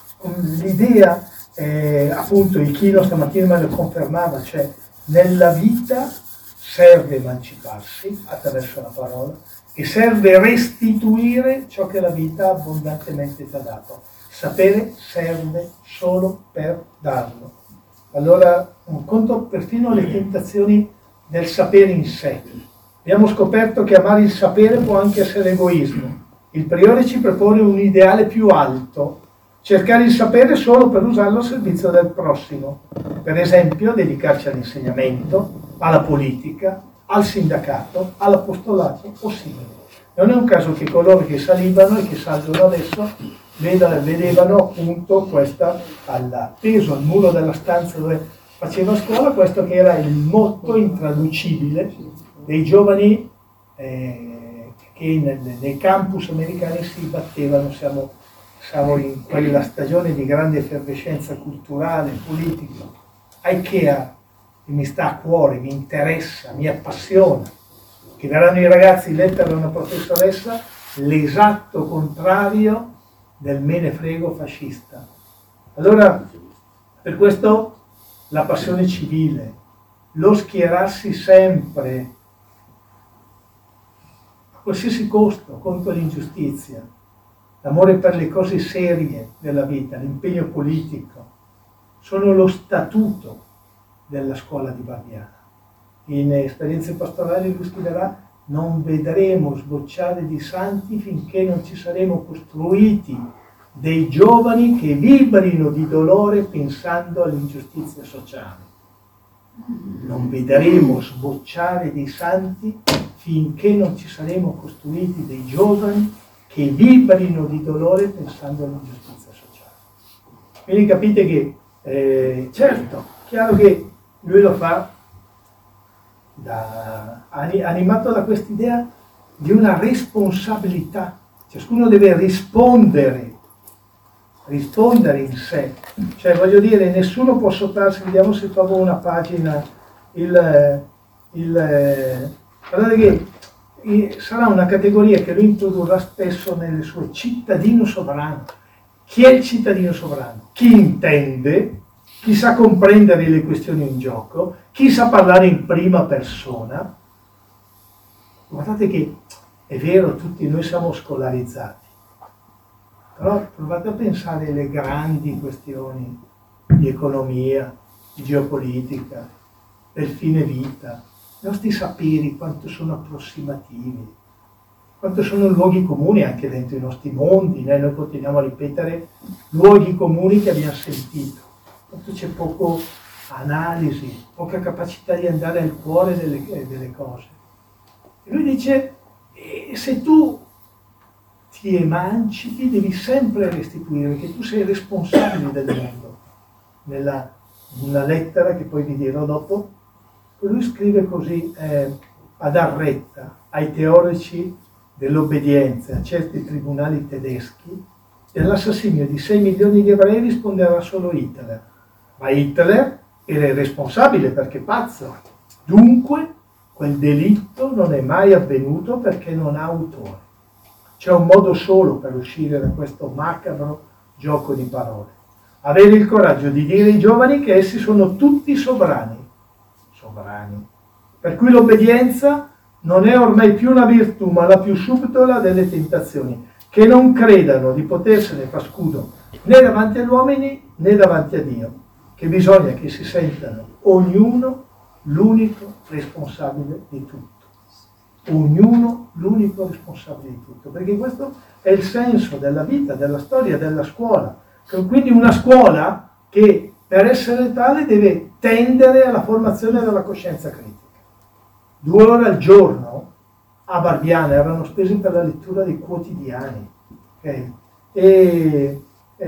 l'idea, eh, appunto, il Chino stamattina me lo confermava, cioè nella vita serve emanciparsi attraverso la parola, e serve restituire ciò che la vita abbondantemente ti ha dato. Sapere serve solo per darlo. Allora, un conto perfino le tentazioni del sapere in sé. Abbiamo scoperto che amare il sapere può anche essere egoismo. Il priore ci propone un ideale più alto: cercare il sapere solo per usarlo al servizio del prossimo. Per esempio, dedicarci all'insegnamento, alla politica, al sindacato, all'apostolato o simili. Non è un caso che coloro che salivano e che salgono adesso vedevano appunto questa, appeso al muro della stanza dove faceva scuola, questo che era il motto intraducibile dei giovani eh, che nei, nei campus americani si battevano. Siamo, siamo in quella stagione di grande effervescenza culturale, politica. Aikea mi sta a cuore, mi interessa, mi appassiona. Che verranno i ragazzi, lettera da una professoressa, l'esatto contrario del me ne frego fascista. Allora, per questo la passione civile, lo schierarsi sempre, a qualsiasi costo, contro l'ingiustizia, l'amore per le cose serie della vita, l'impegno politico, sono lo statuto della scuola di Barbiana. In Esperienze pastorali lui scriverà: non vedremo sbocciare di santi finché non ci saremo costruiti dei giovani che vibrino di dolore pensando all'ingiustizia sociale. Non vedremo sbocciare dei santi finché non ci saremo costruiti dei giovani che vibrino di dolore pensando all'ingiustizia sociale. Quindi capite che, eh, certo, chiaro che lui lo fa da, animato da quest'idea di una responsabilità. Ciascuno deve rispondere, rispondere in sé. Cioè, voglio dire, nessuno può sottrarsi, vediamo se trovo una pagina, il, il, guardate che sarà una categoria che lui introdurrà spesso nelle sue cittadino sovrano. Chi è il cittadino sovrano? Chi intende, chi sa comprendere le questioni in gioco, chi sa parlare in prima persona. Guardate che è vero, tutti noi siamo scolarizzati, però provate a pensare alle grandi questioni di economia, di geopolitica, del fine vita. I nostri saperi quanto sono approssimativi, quanto sono luoghi comuni anche dentro i nostri mondi, né? Noi continuiamo a ripetere luoghi comuni che abbiamo sentito, quanto c'è poco analisi, poca capacità di andare al cuore delle, delle cose. E lui dice, eh, se tu ti emancipi devi sempre restituire, perché tu sei responsabile del mondo. Nella una lettera che poi vi dirò dopo, lui scrive così, eh, a dar retta ai teorici dell'obbedienza a certi tribunali tedeschi, dell'assassinio di sei milioni di ebrei risponderà solo Hitler. Ma Hitler era il responsabile perché pazzo. Dunque, quel delitto non è mai avvenuto perché non ha autore. C'è un modo solo per uscire da questo macabro gioco di parole. Avere il coraggio di dire ai giovani che essi sono tutti sovrani. Sovrani. Per cui l'obbedienza non è ormai più una virtù, ma la più subdola delle tentazioni, che non credano di potersene far scudo né davanti agli uomini né davanti a Dio, che bisogna che si sentano ognuno l'unico responsabile di tutto. Ognuno l'unico responsabile di tutto, perché questo è il senso della vita, della storia, della scuola. Quindi una scuola che per essere tale deve tendere alla formazione della coscienza critica. Due ore al giorno a Barbiana erano spese per la lettura dei quotidiani, okay? e,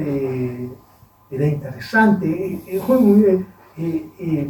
e, ed è interessante e, e, e, e,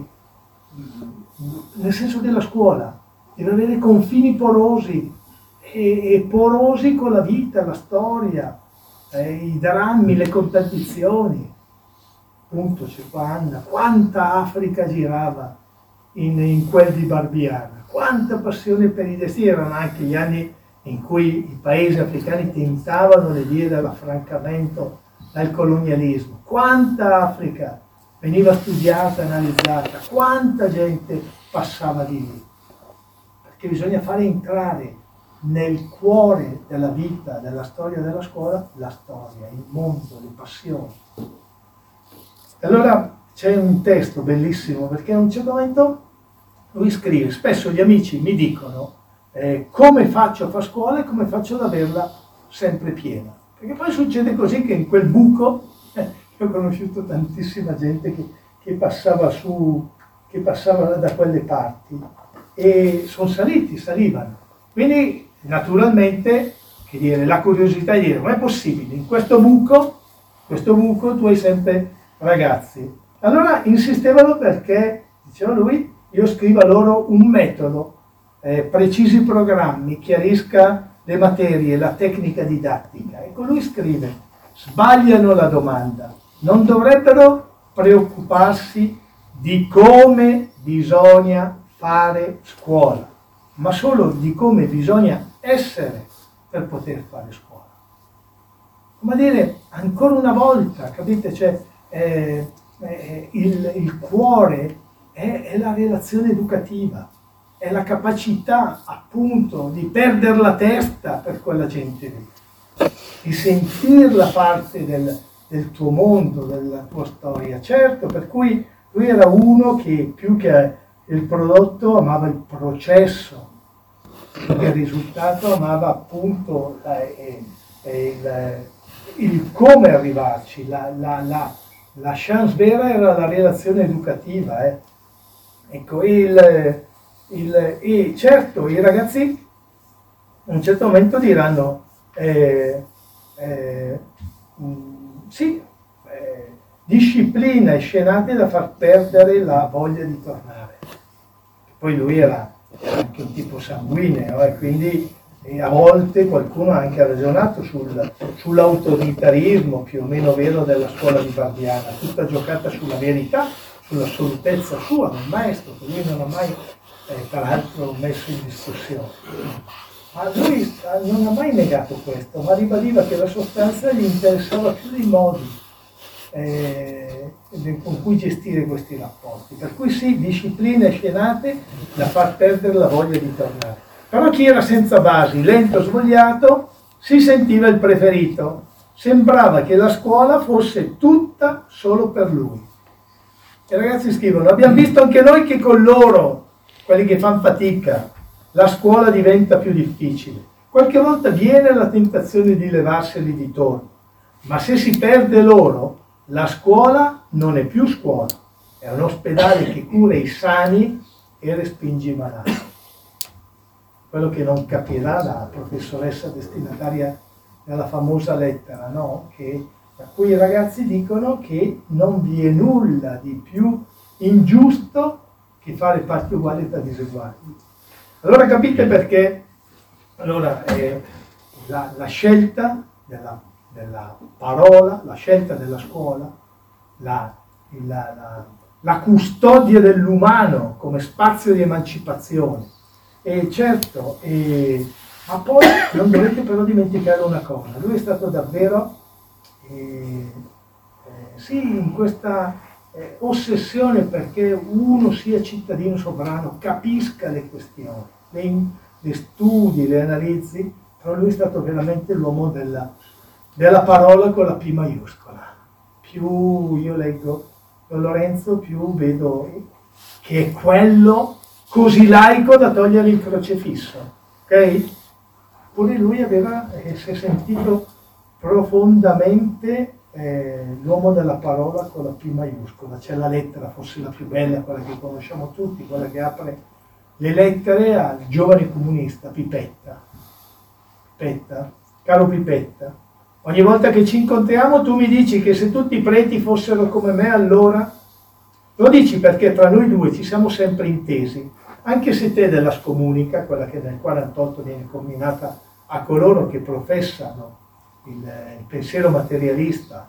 nel senso della scuola deve avere confini porosi e, e porosi con la vita, la storia, eh, i drammi, le contraddizioni. Appunto c'è qua Anna, quanta Africa girava in, in quel di Barbiana. Quanta passione per i destini, erano anche gli anni in cui i paesi africani tentavano le vie dell'affrancamento dal colonialismo. Quanta Africa veniva studiata, analizzata, quanta gente passava di lì. Perché bisogna fare entrare nel cuore della vita, della storia della scuola, la storia, il mondo, le passioni. E allora c'è un testo bellissimo, perché a un certo momento lui scrive, spesso gli amici mi dicono eh, come faccio a fare scuola e come faccio ad averla sempre piena. Perché poi succede così che in quel buco, eh, io ho conosciuto tantissima gente che, che passava su, che passava da quelle parti e sono saliti, salivano. Quindi naturalmente che dire, la curiosità di dire, ma è possibile, in questo buco, questo buco tu hai sempre ragazzi. Allora insistevano perché, diceva lui, io scriva loro un metodo, eh, precisi programmi, chiarisca le materie, la tecnica didattica. Ecco, lui scrive, sbagliano la domanda, non dovrebbero preoccuparsi di come bisogna fare scuola, ma solo di come bisogna essere per poter fare scuola. Come dire, ancora una volta, capite? Cioè, eh, eh, il, il cuore è, è la relazione educativa, è la capacità appunto di perdere la testa per quella gente lì, di sentirla parte del, del tuo mondo, della tua storia. Certo, per cui lui era uno che più che il prodotto amava il processo, più che il risultato amava appunto eh, eh, il, il come arrivarci, la, la, la, la chance vera era la relazione educativa. Eh. Ecco, il, il, e certo i ragazzi a un certo momento diranno eh, eh, mh, sì, eh, disciplina e scenate da far perdere la voglia di tornare. Poi poi lui era, era anche un tipo sanguineo e quindi e a volte qualcuno ha anche ragionato sul, sull'autoritarismo più o meno vero della scuola di Barbiana, tutta giocata sulla verità, sull'assolutezza sua del maestro, che lui non ha mai eh, peraltro messo in discussione. Ma lui non ha mai negato questo, ma ribadiva che la sostanza gli interessava più dei modi eh, con cui gestire questi rapporti. Per cui sì, discipline scenate da far perdere la voglia di tornare. Però chi era senza basi, lento, svogliato, si sentiva il preferito. Sembrava che la scuola fosse tutta solo per lui. I ragazzi scrivono, abbiamo visto anche noi che con loro, quelli che fanno fatica, la scuola diventa più difficile. Qualche volta viene la tentazione di levarseli di torno, ma se si perde loro, la scuola non è più scuola, è un ospedale che cura i sani e respinge i malati. Quello che non capirà la professoressa destinataria della famosa lettera, no? Che, da cui i ragazzi dicono che non vi è nulla di più ingiusto che fare parti uguali tra diseguali. Allora capite perché allora, eh, la, la scelta della, della parola, la scelta della scuola, la, la, la, la custodia dell'umano come spazio di emancipazione. E certo, e, ma poi non dovete però dimenticare una cosa, lui è stato davvero, eh, eh, sì, in questa eh, ossessione perché uno sia cittadino sovrano, capisca le questioni, le, le studi, le analizzi, però lui è stato veramente l'uomo della, della parola con la P maiuscola. Più io leggo Don Lorenzo, più vedo che è quello così laico da togliere il crocefisso, ok? Pure lui aveva, eh, si è sentito profondamente eh, l'uomo della parola con la P maiuscola. C'è la lettera, forse la più bella, quella che conosciamo tutti, quella che apre le lettere al giovane comunista, Pipetta. Pipetta, caro Pipetta, ogni volta che ci incontriamo tu mi dici che se tutti i preti fossero come me allora... Lo dici perché tra noi due ci siamo sempre intesi, anche se te della scomunica, quella che nel quarantotto viene combinata a coloro che professano il, il pensiero materialista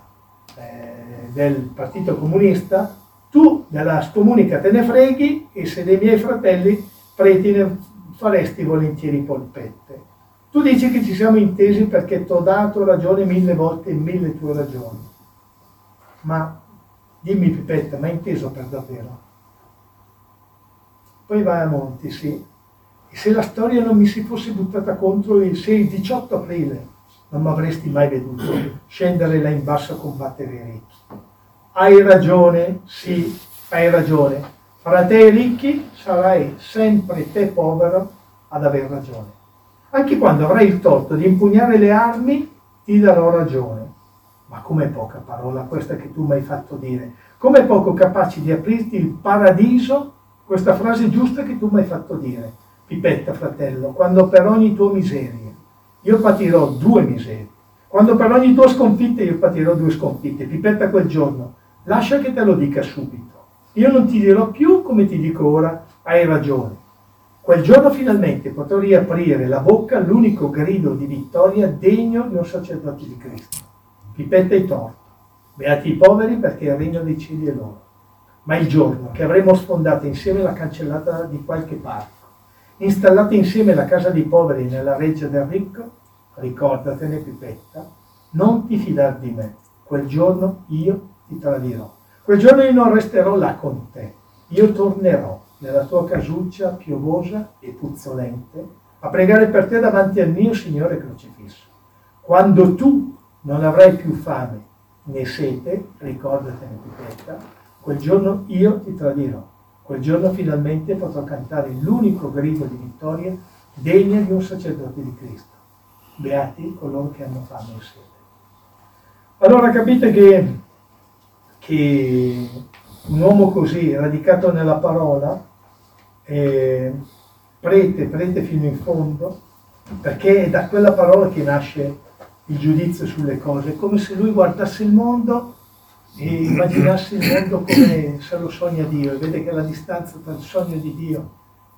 eh, del Partito Comunista, tu della scomunica te ne freghi e se dei miei fratelli preti ne faresti volentieri polpette. Tu dici che ci siamo intesi perché ti ho dato ragione mille volte in mille tue ragioni, ma dimmi Pipetta, ma inteso per davvero? Poi vai a Monti, sì. E se la storia non mi si fosse buttata contro, se il diciotto aprile non mi avresti mai veduto scendere là in basso a combattere i ricchi. Hai ragione, sì, hai ragione. Fra te e ricchi sarai sempre te povero ad aver ragione. Anche quando avrai il torto di impugnare le armi, ti darò ragione. Ma com'è poca parola questa che tu mi hai fatto dire? Com'è poco capace di aprirti il paradiso questa frase giusta che tu mi hai fatto dire? Pipetta, fratello, quando per ogni tua miseria io patirò due miserie, quando per ogni tua sconfitta io patirò due sconfitte. Pipetta, quel giorno, lascia che te lo dica subito. Io non ti dirò più come ti dico ora, hai ragione. Quel giorno finalmente potrò riaprire la bocca all'unico grido di vittoria degno di un sacerdote di Cristo. Pipetta hai torto, beati i poveri perché il regno dei cieli è loro. Ma il giorno che avremo sfondato insieme la cancellata di qualche parco, installate insieme la casa dei poveri nella reggia del ricco, ricordatene Pipetta, non ti fidar di me, quel giorno io ti tradirò. Quel giorno io non resterò là con te, io tornerò nella tua casuccia piovosa e puzzolente a pregare per te davanti al mio Signore crocifisso. Quando tu non avrai più fame né sete, ricordatene Pipetta, quel giorno io ti tradirò. Quel giorno finalmente potrò cantare l'unico grido di vittoria degna di un sacerdote di Cristo. Beati coloro che hanno fame e sete. Allora capite che, che un uomo così, radicato nella parola, eh, prete, prete fino in fondo, perché è da quella parola che nasce il giudizio sulle cose, è come se lui guardasse il mondo e immaginasse il mondo come se lo sogna Dio, e vede che la distanza tra il sogno di Dio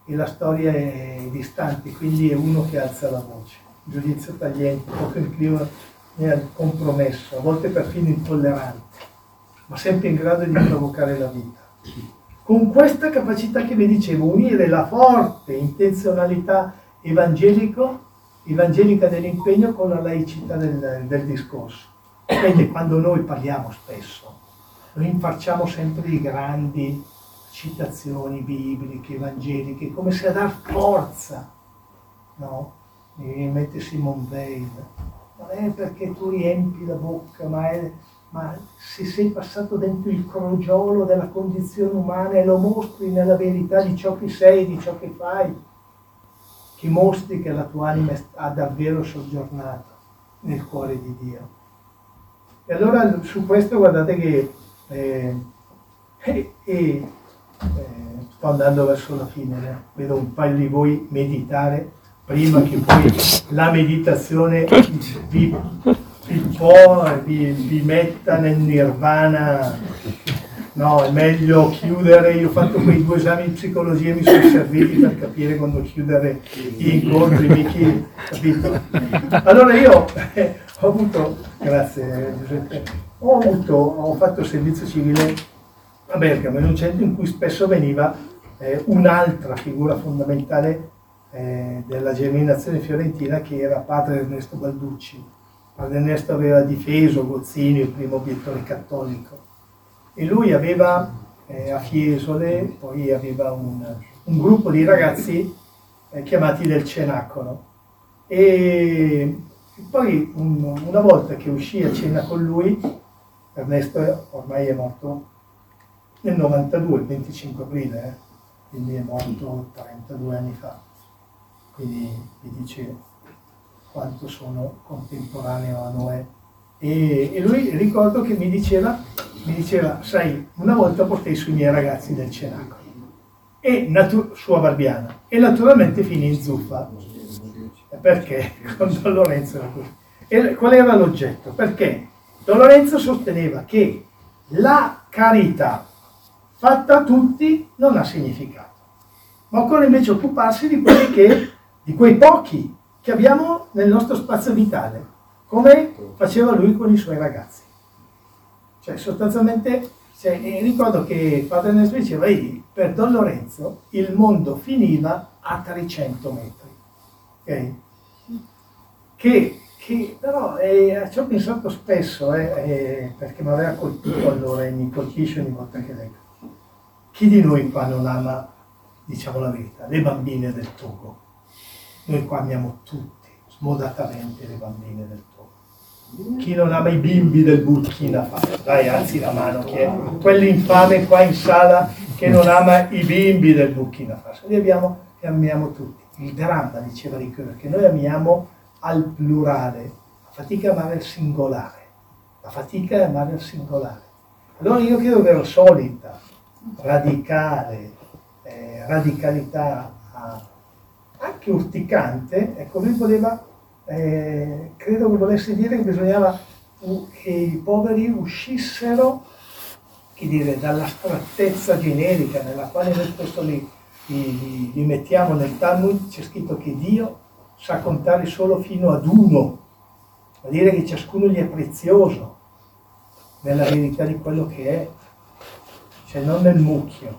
e la storia è distante, quindi è uno che alza la voce. Giudizio tagliente, poco incline al compromesso, a volte perfino intollerante, ma sempre in grado di provocare la vita. Con questa capacità che vi dicevo, unire la forte intenzionalità evangelico, evangelica dell'impegno con la laicità del, del discorso. Vedete, quando noi parliamo spesso, noi infarciamo sempre di grandi citazioni bibliche, evangeliche, come se a dar forza, no? Mi viene in mente Simone Weil, non è perché tu riempi la bocca, ma, è, ma se sei passato dentro il crogiolo della condizione umana e lo mostri nella verità di ciò che sei, di ciò che fai, che mostri che la tua anima ha davvero soggiornato nel cuore di Dio. E allora su questo guardate che eh, eh, eh, sto andando verso la fine, eh. Vedo un paio di voi meditare prima che poi la meditazione vi, vi, può, vi, vi metta nel nirvana. No, è meglio chiudere. Io ho fatto quei due esami di psicologia e mi sono serviti per capire quando chiudere gli incontri, Michi, capito? Allora io eh, ho avuto, grazie Giuseppe, ho avuto, ho fatto servizio civile a Bergamo, in un centro in cui spesso veniva eh, un'altra figura fondamentale eh, della germinazione fiorentina, che era padre Ernesto Balducci. Padre Ernesto aveva difeso Gozzini, il primo obiettore cattolico, e lui aveva eh, a Fiesole, poi aveva un, un gruppo di ragazzi eh, chiamati del Cenacolo, e poi un, una volta che uscì a cena con lui, Ernesto ormai è morto nel novantadue, il venticinque aprile, eh, quindi è morto trentadue anni fa, quindi vi dice quanto sono contemporaneo a noi. E, e lui, ricordo che mi diceva, mi diceva, sai, una volta portai sui miei ragazzi del Cenacolo, e natu- su a Barbiana, e naturalmente finì in zuffa, perché con Don Lorenzo era così. E qual era l'oggetto? Perché Don Lorenzo sosteneva che la carità fatta a tutti non ha significato, ma occorre invece occuparsi di quelli che, di quei pochi che abbiamo nel nostro spazio vitale, come faceva lui con i suoi ragazzi. Cioè sostanzialmente, cioè, ricordo che Padre Ernesto diceva, vedi, per Don Lorenzo il mondo finiva a trecento metri, ok? Che, che però eh, ci ho pensato spesso, eh, eh, perché mi aveva colpito allora e mi colpisce ogni volta che leggo. Chi di noi qua non ama, diciamo la verità, le bambine del Togo? Noi qua amiamo tutti, smodatamente, le bambine del Togo. Chi non ama i bimbi del Burkina Faso? Dai, alzi la mano, chi è quell'infame qua in sala che non ama i bimbi del Burkina Faso? Li abbiamo e amiamo tutti. Il dramma, diceva Ricoeur, che noi amiamo al plurale, la fatica è amare il singolare, la fatica è amare il singolare. Allora io credo che ero solita, radicale, eh, radicalità eh, anche urticante, ecco, lui voleva, eh, credo che volesse dire che bisognava uh, che i poveri uscissero, che dire, dall'astrattezza generica nella quale noi spesso li, li, li mettiamo. Nel Talmud c'è scritto che Dio sa contare solo fino ad uno, vuol dire che ciascuno gli è prezioso nella verità di quello che è, cioè non nel mucchio.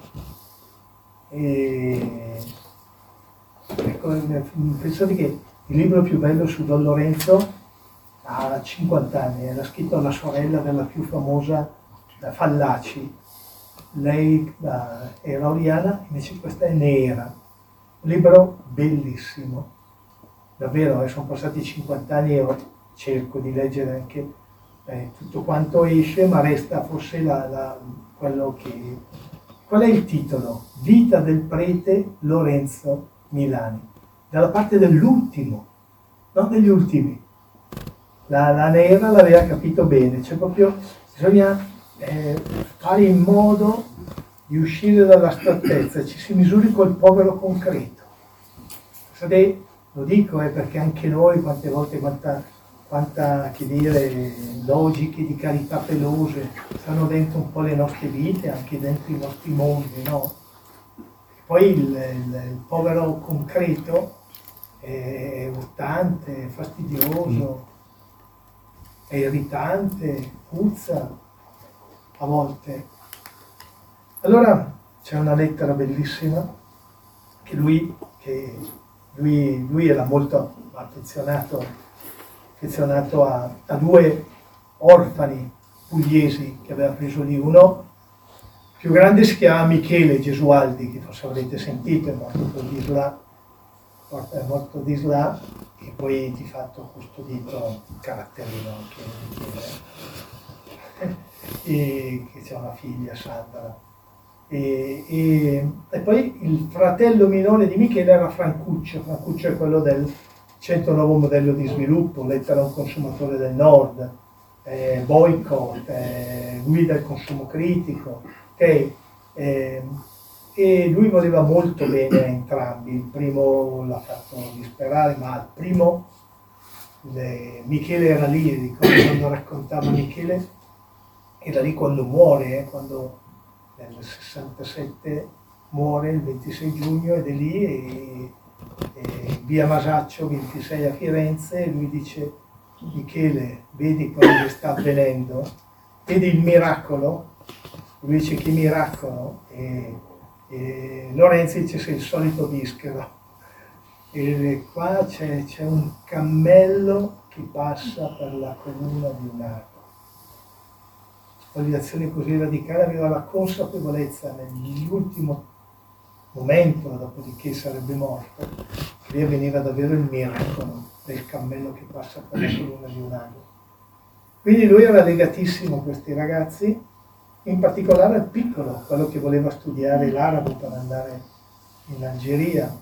E ecco, pensate che il libro più bello su Don Lorenzo ha cinquanta anni, era scritto alla sorella della più famosa, la Fallaci. Lei da, era oriana, invece questa è nera. Un libro bellissimo. Davvero, eh, sono passati cinquanta anni e io cerco di leggere anche eh, tutto quanto esce, ma resta forse la, la, quello che... Qual è il titolo? Vita del prete Lorenzo Milani. Dalla parte dell'ultimo, non degli ultimi. La, la nera l'aveva capito bene, cioè proprio bisogna eh, fare in modo di uscire dall'astrattezza, ci si misuri col povero concreto. Sapete, lo dico eh, perché anche noi quante volte, quanta, quanta che dire, logiche di carità pelose stanno dentro un po' le nostre vite, anche dentro i nostri mondi, no? poi il, il, il povero concreto è urtante, è fastidioso, è irritante, puzza a volte. Allora c'è una lettera bellissima che lui, che lui, lui era molto affezionato, affezionato a, a due orfani pugliesi che aveva preso lì. Uno più grande si chiama Michele Gesualdi, che forse avrete sentito, è morto di là, è morto di là, e poi di fatto custodito un caratterino anche, e che c'è una figlia, Sandra. E, e, e poi il fratello minore di Michele era Francuccio. Francuccio è quello del centonuovo modello di sviluppo, lettera a un consumatore del nord, eh, boycott, eh, guida al consumo critico, okay? eh, e lui voleva molto bene a entrambi. Il primo l'ha fatto disperare, ma il primo, le, Michele era lì, ricordo quando raccontava Michele, era lì quando muore, eh, quando nel sessantasette muore il ventisei giugno, ed è lì e, e via Masaccio ventisei a Firenze, e lui dice: Michele, vedi quello che sta avvenendo? Vedi il miracolo? Lui dice: che miracolo? E, e Lorenzo dice: sei il solito bischero. E qua c'è, c'è un cammello che passa per la colonna di un arco. Spoliazione così radicale, aveva la consapevolezza nell'ultimo momento, dopodiché sarebbe morto, che lì avveniva davvero il miracolo del cammello che passa per la colonna di un ago. Quindi lui era legatissimo a questi ragazzi, in particolare al piccolo, quello che voleva studiare l'arabo per andare in Algeria,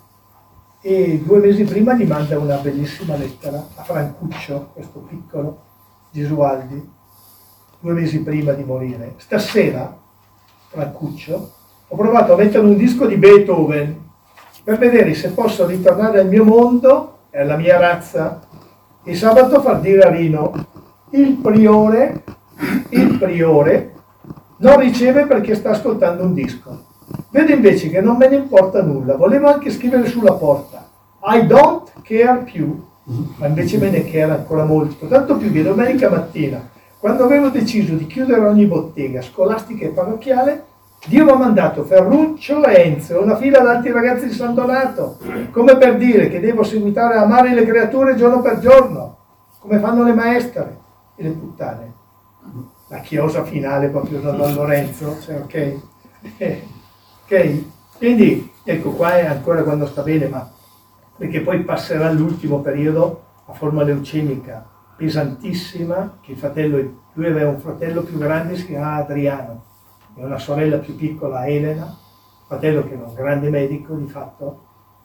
e due mesi prima gli manda una bellissima lettera a Francuccio, questo piccolo Gesualdi, due mesi prima di morire. Stasera, Francuccio, ho provato a mettere un disco di Beethoven per vedere se posso ritornare al mio mondo e alla mia razza, e sabato far dire a Rino: il priore, il priore non riceve perché sta ascoltando un disco. Vedo invece che non me ne importa nulla, volevo anche scrivere sulla porta: I don't care più, ma invece me ne care ancora molto, tanto più che domenica mattina, quando avevo deciso di chiudere ogni bottega scolastica e parrocchiale, Dio mi ha mandato Ferruccio e Enzo e una fila di altri ragazzi di San Donato, come per dire che devo seguitare a amare le creature giorno per giorno, come fanno le maestre e le puttane. La chiosa finale proprio da Don Lorenzo, cioè, ok? Eh, ok? Quindi, ecco, qua è ancora quando sta bene, ma perché poi passerà l'ultimo periodo a forma leucemica pesantissima, che il fratello, lui aveva un fratello più grande, si chiama Adriano, e una sorella più piccola, Elena, fratello che era un grande medico di fatto,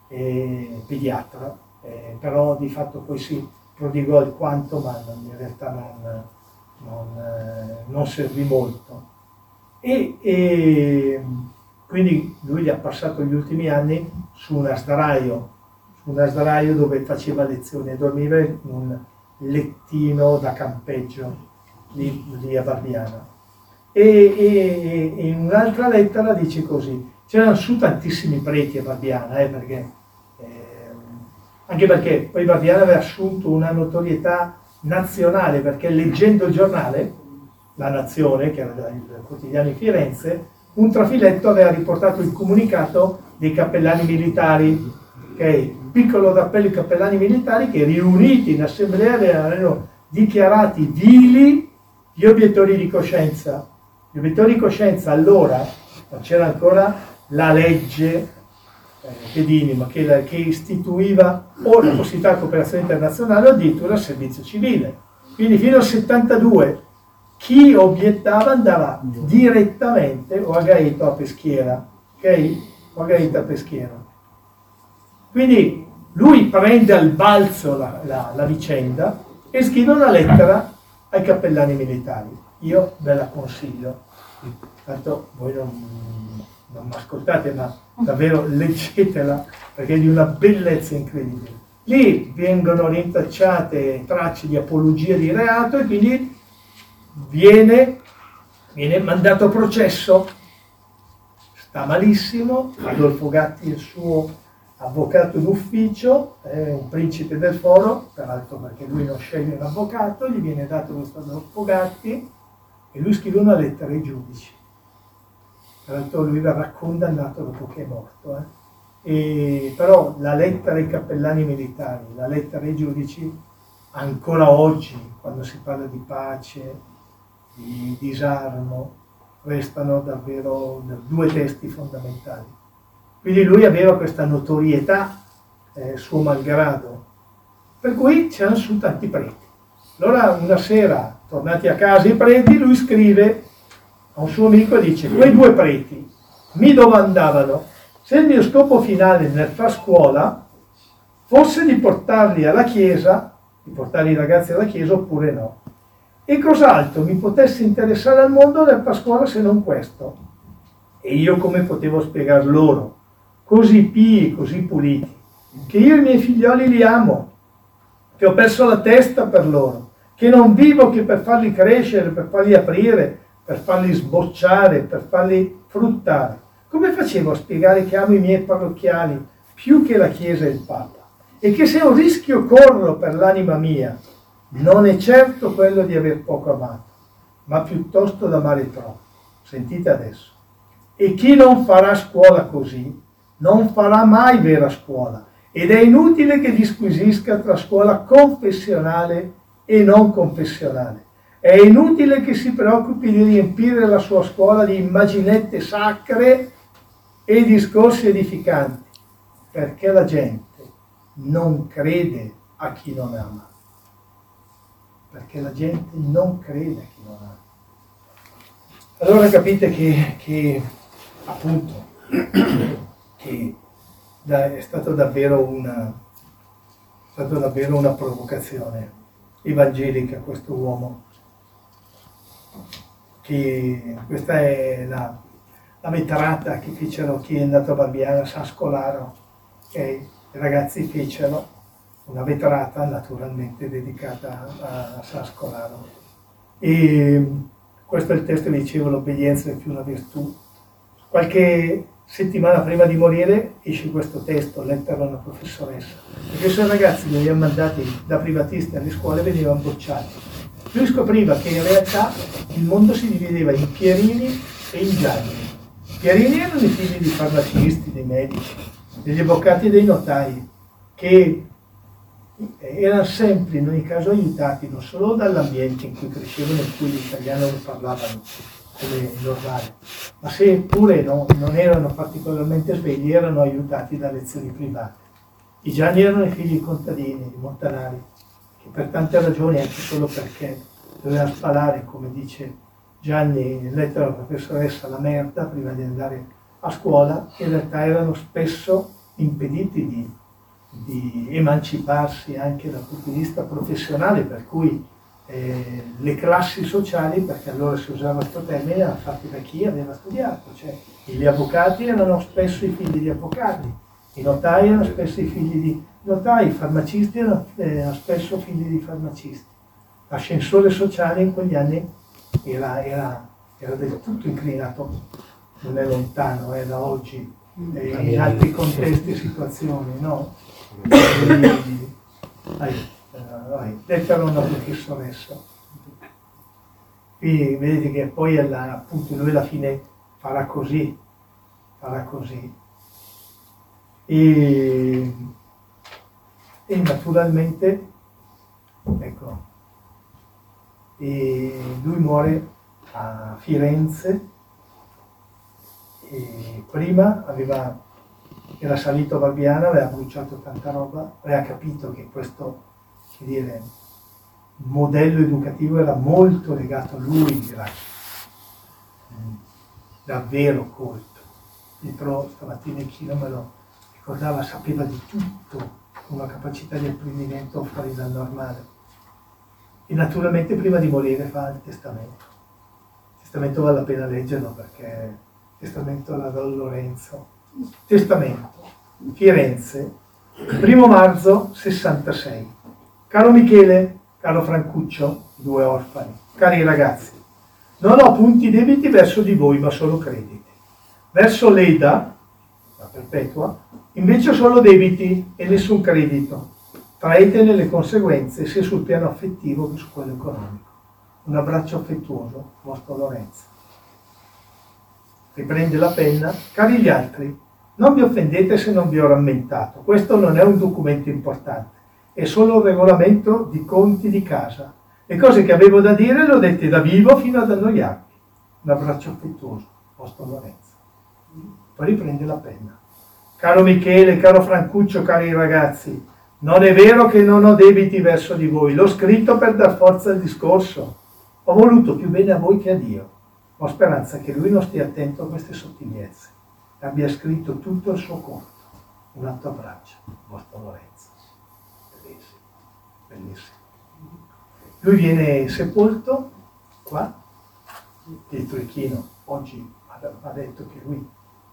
e pediatra, eh, però di fatto poi si prodigò alquanto, ma in realtà non, non, eh, non servì molto. E, e quindi lui gli ha passato gli ultimi anni su una sdraio, su una sdraio dove faceva lezioni e dormiva in un lettino da campeggio lì, lì a Barbiana. E, e, e in un'altra lettera dice così: c'erano su tantissimi preti a Barbiana, eh, perché, eh, anche perché poi Barbiana aveva assunto una notorietà nazionale, perché leggendo il giornale La Nazione, che era il quotidiano di Firenze, un trafiletto aveva riportato il comunicato dei cappellani militari, okay? Piccolo d'appello i cappellani militari che, riuniti in assemblea, avevano dichiarati vili gli obiettori di coscienza. Gli obiettori di coscienza allora non c'era ancora la legge eh, Pedini, ma che, la, che istituiva o la possibilità di cooperazione internazionale o addirittura il servizio civile. Quindi fino al settantadue chi obiettava andava direttamente o a Gaeta o a Peschiera, ok? O a Gaeta a Peschiera. Quindi lui prende al balzo la, la, la vicenda e scrive una lettera ai cappellani militari. Io ve la consiglio, tanto voi non, non mi ascoltate, ma davvero leggetela, perché è di una bellezza incredibile. Lì vengono rintracciate tracce di apologia di reato e quindi viene, viene mandato a processo. sta malissimo, Adolfo Gatti è il suo avvocato d'ufficio, è un principe del foro, peraltro perché lui non sceglie un avvocato, gli viene dato questo Adolfo Gatti e lui scrive una lettera ai giudici. Peraltro lui verrà condannato dopo che è morto. Eh. E, però la lettera ai cappellani militari, la lettera ai giudici, ancora oggi, quando si parla di pace, di disarmo, restano davvero due testi fondamentali. Quindi lui aveva questa notorietà, eh, suo malgrado, per cui c'erano su tanti preti. Allora una sera, tornati a casa i preti, lui scrive a un suo amico e dice: quei due preti mi domandavano se il mio scopo finale nel far scuola fosse di portarli alla chiesa, di portare i ragazzi alla chiesa oppure no. E cos'altro mi potesse interessare al mondo del far scuola se non questo? E io come potevo spiegar loro, così pii, così puliti, che io i miei figlioli li amo, che ho perso la testa per loro, che non vivo che per farli crescere, per farli aprire, per farli sbocciare, per farli fruttare. Come facevo a spiegare che amo i miei parrocchiali più che la Chiesa e il Papa? E che se un rischio corro per l'anima mia, non è certo quello di aver poco amato, ma piuttosto d'amare troppo. Sentite adesso. E chi non farà scuola così, non farà mai vera scuola, ed è inutile che disquisisca tra scuola confessionale e non confessionale. È inutile che si preoccupi di riempire la sua scuola di immaginette sacre e discorsi edificanti, perché la gente non crede a chi non ama. Perché la gente non crede a chi non ama. Allora capite che, che appunto, che è stato davvero una, è stato davvero una provocazione evangelica questo uomo. Che questa è la, la vetrata che fecero chi è andato a Barbiana, a San Scolaro, che i ragazzi fecero una vetrata naturalmente dedicata a, a San Scolaro. E questo è il testo che dicevo: l'obbedienza è più una virtù. Qualche settimana prima di morire esce questo testo, lettera a una professoressa, perché i suoi ragazzi li avevano mandati da privatisti alle scuole e venivano bocciati. Lui scopriva che in realtà il mondo si divideva in Pierini e in Gianni. I Pierini erano i figli di farmacisti, dei medici, degli avvocati e dei notai, che erano sempre in ogni caso aiutati non solo dall'ambiente in cui crescevano, in cui l'italiano lo parlavano come normale, ma se pure no, non erano particolarmente svegli, erano aiutati da lezioni private. I Gianni erano i figli contadini, di montanari, che per tante ragioni, anche solo perché doveva spalare, come dice Gianni in lettera alla professoressa, la merda prima di andare a scuola, in realtà erano spesso impediti di, di emanciparsi anche dal punto di vista professionale, per cui eh, le classi sociali, perché allora si usava questo termine, erano fatte da chi aveva studiato, cioè gli avvocati erano spesso i figli di avvocati, i notai erano spesso i figli di notai, i farmacisti erano, erano spesso figli di farmacisti. L'ascensore sociale in quegli anni era, era, era del tutto inclinato, non è lontano, è da oggi, eh, in altri contesti e situazioni, no? Quindi, vai, vai, lettera una professoressa. Qui vedete che poi alla, appunto lui alla fine farà così, farà così. E, e naturalmente, ecco, e lui muore a Firenze e prima aveva, era salito a Barbiana, aveva bruciato tanta roba, aveva capito che questo, che dire, modello educativo era molto legato a lui, dirà, davvero colto. Dietro stamattina in Chino me lo ricordava, sapeva di tutto, una capacità di apprendimento fuori dal normale. E naturalmente prima di morire fa il testamento. Il testamento vale la pena leggerlo perché il testamento la Don Lorenzo. Testamento, Firenze, primo marzo sessantasei. Caro Michele, caro Francuccio, due orfani, cari ragazzi, non ho punti debiti verso di voi, ma solo crediti. Verso l'Eda, la perpetua, invece solo debiti e nessun credito. Traetene le conseguenze sia sul piano affettivo che su quello economico. Un abbraccio affettuoso, vostro Lorenzo. Riprende la penna. Cari gli altri, non vi offendete se non vi ho rammentato. Questo non è un documento importante, è solo un regolamento di conti di casa. Le cose che avevo da dire le ho dette da vivo fino ad annoiarmi. Un abbraccio affettuoso, vostro Lorenzo. Poi riprende la penna. Caro Michele, caro Francuccio, cari ragazzi, non è vero che non ho debiti verso di voi, l'ho scritto per dar forza al discorso. Ho voluto più bene a voi che a Dio. Ho speranza che lui non stia attento a queste sottigliezze e abbia scritto tutto il suo conto. Un altro abbraccio, vostro Lorenzo. Bellissimo, bellissimo. Lui viene sepolto qua, dietro il chino. Oggi ha detto che lui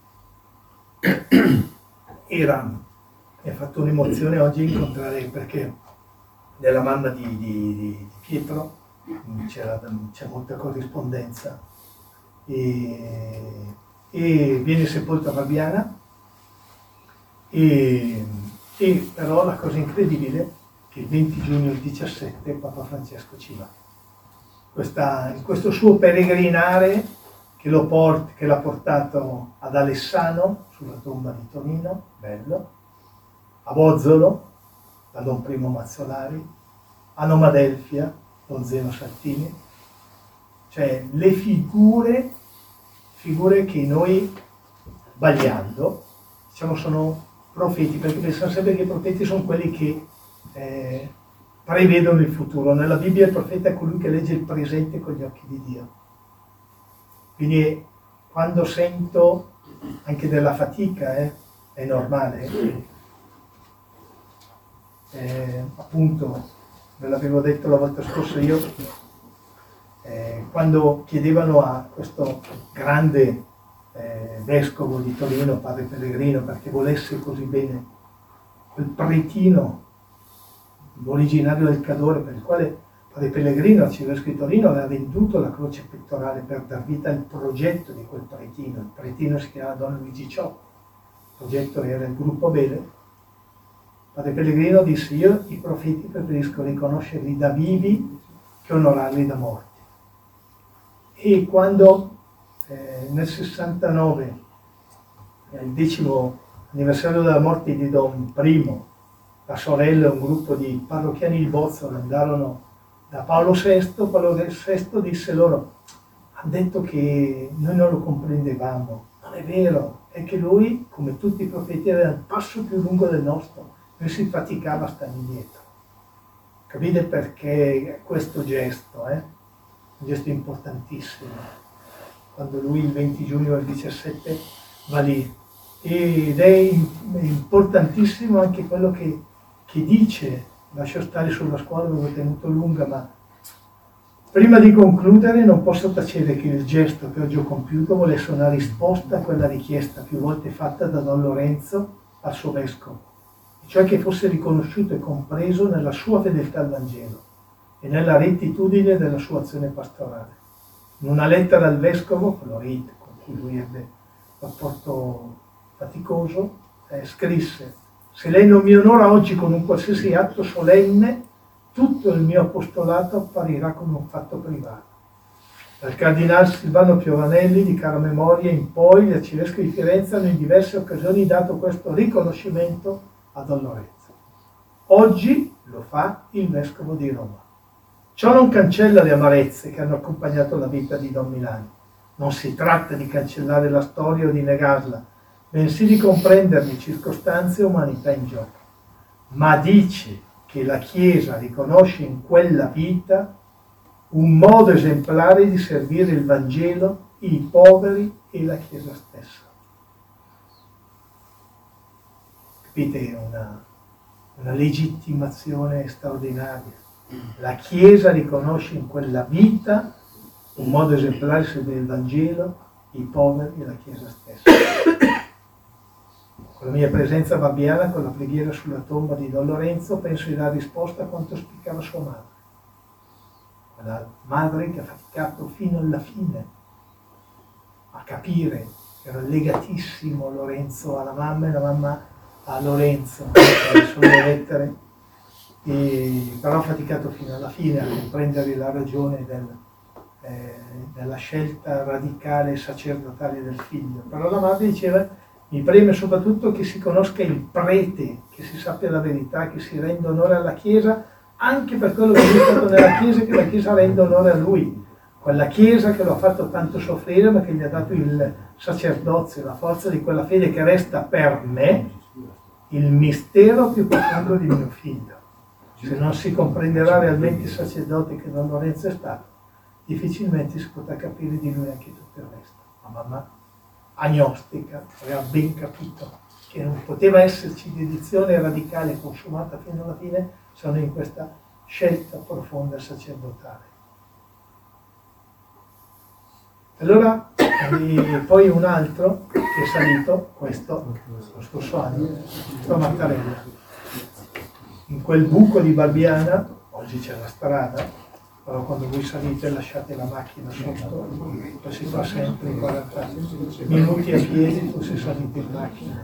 era, mi ha fatto un'emozione oggi incontrare, perché nella mamma di, di, di Pietro c'era, c'è molta corrispondenza e, e viene sepolto a Fabiana e, e però la cosa incredibile è che il venti giugno del diciassette Papa Francesco ci va. Questa, in questo suo peregrinare che, lo port, che l'ha portato ad Alessano, sulla tomba di Tonino, bello, a Bozzolo, da Don Primo Mazzolari, a Nomadelfia, Don Zeno Saltini, cioè le figure, figure che noi, sbagliando, diciamo sono profeti, perché pensiamo sempre che i profeti sono quelli che eh, prevedono il futuro. Nella Bibbia il profeta è colui che legge il presente con gli occhi di Dio. Quindi quando sento anche della fatica, eh, è normale, eh, eh, appunto, ve l'avevo detto la volta scorsa io, eh, quando chiedevano a questo grande eh, vescovo di Torino, padre Pellegrino, perché volesse così bene quel pretino originario del Cadore, per il quale padre Pellegrino, arcivescovo di Torino, aveva venduto la croce pettorale per dar vita al progetto di quel pretino. Il pretino si chiama Don Luigi Ciocco, il progetto era il gruppo Bele. Padre Pellegrino disse: io i profeti preferisco riconoscerli da vivi che onorarli da morti. E quando eh, nel sessantanove, il decimo anniversario della morte di Don Primo, la sorella e un gruppo di parrocchiani di Bozzolo andarono da Paolo sesto, Paolo sesto disse loro: ha detto che noi non lo comprendevamo. Non è vero, è che lui, come tutti i profeti, aveva il passo più lungo del nostro, lui si faticava a stare indietro. Capite perché questo gesto, eh? Un gesto importantissimo, quando lui il venti giugno del diciassette va lì. Ed è importantissimo anche quello che, che dice. Lascio stare sulla scuola, avevo tenuto lunga, ma prima di concludere non posso tacere che il gesto che oggi ho compiuto volesse una risposta a quella richiesta più volte fatta da Don Lorenzo al suo vescovo, cioè che fosse riconosciuto e compreso nella sua fedeltà al Vangelo e nella rettitudine della sua azione pastorale. In una lettera al vescovo, Florit, con cui lui ebbe un rapporto faticoso, eh, scrisse: se lei non mi onora oggi con un qualsiasi atto solenne, tutto il mio apostolato apparirà come un fatto privato. Dal cardinale Silvano Piovanelli, di cara memoria, in poi gli arcivescovi di Firenze hanno in diverse occasioni dato questo riconoscimento a Don Lorenzo. Oggi lo fa il vescovo di Roma. Ciò non cancella le amarezze che hanno accompagnato la vita di Don Milani. Non si tratta di cancellare la storia o di negarla, bensì di comprenderne circostanze e umanità in gioco. Ma dice che la Chiesa riconosce in quella vita un modo esemplare di servire il Vangelo, i poveri e la Chiesa stessa. Capite? Una, una legittimazione straordinaria. La Chiesa riconosce in quella vita un modo esemplare di servire il Vangelo, i poveri e la Chiesa stessa. Con la mia presenza a Babbiana, con la preghiera sulla tomba di Don Lorenzo, penso di dare risposta a quanto spiegava sua madre. Quella madre che ha faticato fino alla fine a capire era legatissimo Lorenzo alla mamma e la mamma a Lorenzo, le sue lettere, e, però ha faticato fino alla fine a comprendere la ragione del, eh, della scelta radicale sacerdotale del figlio. Però la madre diceva: mi preme soprattutto che si conosca il prete, che si sappia la verità, che si renda onore alla Chiesa, anche per quello che è stato nella Chiesa, che la Chiesa renda onore a lui. Quella Chiesa che lo ha fatto tanto soffrire, ma che gli ha dato il sacerdozio, la forza di quella fede che resta per me il mistero più profondo di mio figlio. Se non si comprenderà realmente il sacerdote che Don Lorenzo è stato, difficilmente si potrà capire di lui anche tutto il resto. La mamma agnostica aveva ben capito che non poteva esserci dedizione radicale consumata fino alla fine se non in questa scelta profonda sacerdotale. Allora, e poi un altro che è salito, questo, lo scorso anno, questo Mattarella. In quel buco di Barbiana, oggi c'è la strada, però quando voi salite lasciate la macchina sotto, poi si fa sempre in quaranta minuti a piedi, poi si salite in macchina.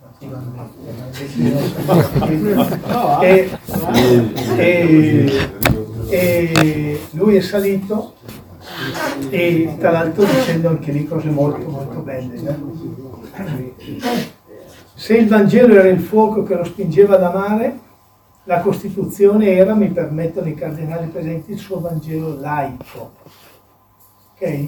E, e, e lui è salito, e tra l'altro dicendo anche lì cose molto molto belle, eh? Se il Vangelo era il fuoco che lo spingeva ad amare, la Costituzione era, mi permettono i cardinali presenti, il suo Vangelo laico. Ok?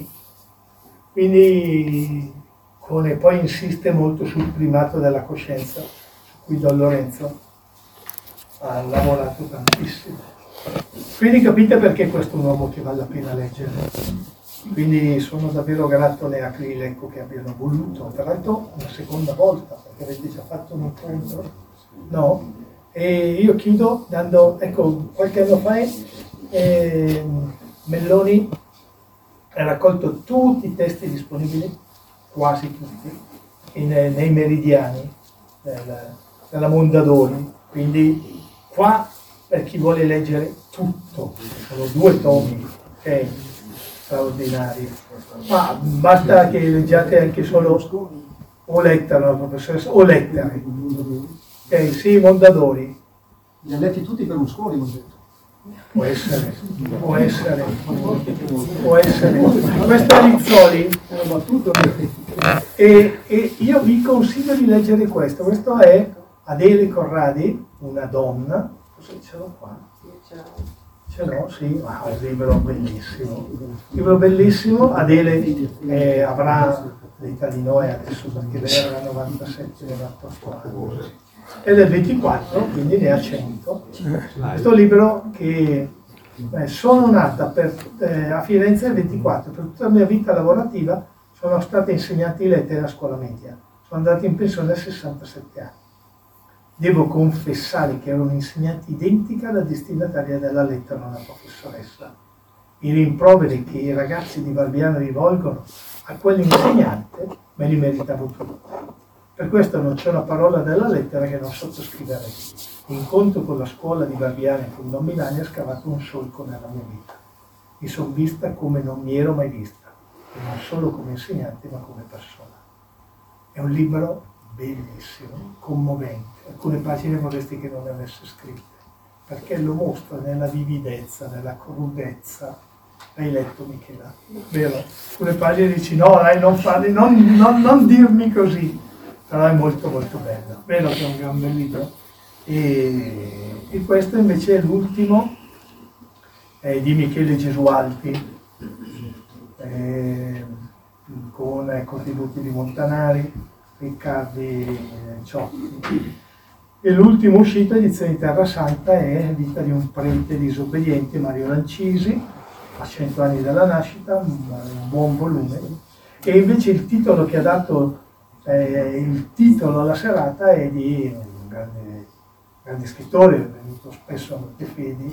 Quindi con, e poi insiste molto sul primato della coscienza, su cui Don Lorenzo ha lavorato tantissimo. Quindi capite perché questo è un uomo che vale la pena leggere. Quindi sono davvero grato alle Acrilecco che abbiano voluto, tra l'altro una seconda volta, perché avete già fatto un incontro, no? E io chiudo dando, ecco, qualche anno fa eh, Melloni ha raccolto tutti i testi disponibili, quasi tutti, in, nei meridiani del, della Mondadori, quindi qua per chi vuole leggere tutto, sono due tomi, ok, straordinari, ma basta che leggiate anche solo o lettera, professoressa, o lettere, ok, sì, Mondadori. Li ha letti tutti per un scuola, ho detto. Può essere, può essere, può essere. Questo è Rizzoli, e, e io vi consiglio di leggere questo. Questo è Adele Corradi, una donna, forse ce l'ho qua, ce l'ho, sì, ah, è un libro bellissimo, un libro bellissimo. Adele eh, avrà l'età di Noè adesso, perché lei avrà novantasette novantotto anni. È del ventiquattro, quindi ne ha cento. Questo libro che eh, sono nata per, eh, a Firenze nel ventiquattro, per tutta la mia vita lavorativa sono stata insegnante di lettere a scuola media, sono andata in pensione a sessantasette anni. Devo confessare che ero un'insegnante identica alla destinataria della lettera, una professoressa. I rimproveri che i ragazzi di Barbiana rivolgono a quell'insegnante me li meritavo tutti. Per questo non c'è una parola della lettera che non sottoscriverei. L'incontro con la scuola di Barbiana e con Don Milani ha scavato un solco nella mia vita. Mi sono vista come non mi ero mai vista, e non solo come insegnante ma come persona. È un libro bellissimo, commovente. Alcune pagine vorresti che non le avesse scritte, perché lo mostra nella vividezza, nella crudezza. Hai letto, Michela? Vero? Alcune pagine dici no, dai, non, farli, non, non, non dirmi così. Però è molto molto bello, vero che è un gran bel libro. E, e questo invece è l'ultimo, eh, di Michele Gesualdi, eh, con eh, contributi di Montanari, Riccardi eh, Ciotti. E l'ultimo uscito, edizione di Terra Santa, è Vita di un prete disobbediente, Mario Lancisi, a cento anni dalla nascita, un, un buon volume. E invece il titolo che ha dato Eh, il titolo alla serata è di un grande, grande scrittore, è venuto spesso a Montefedi,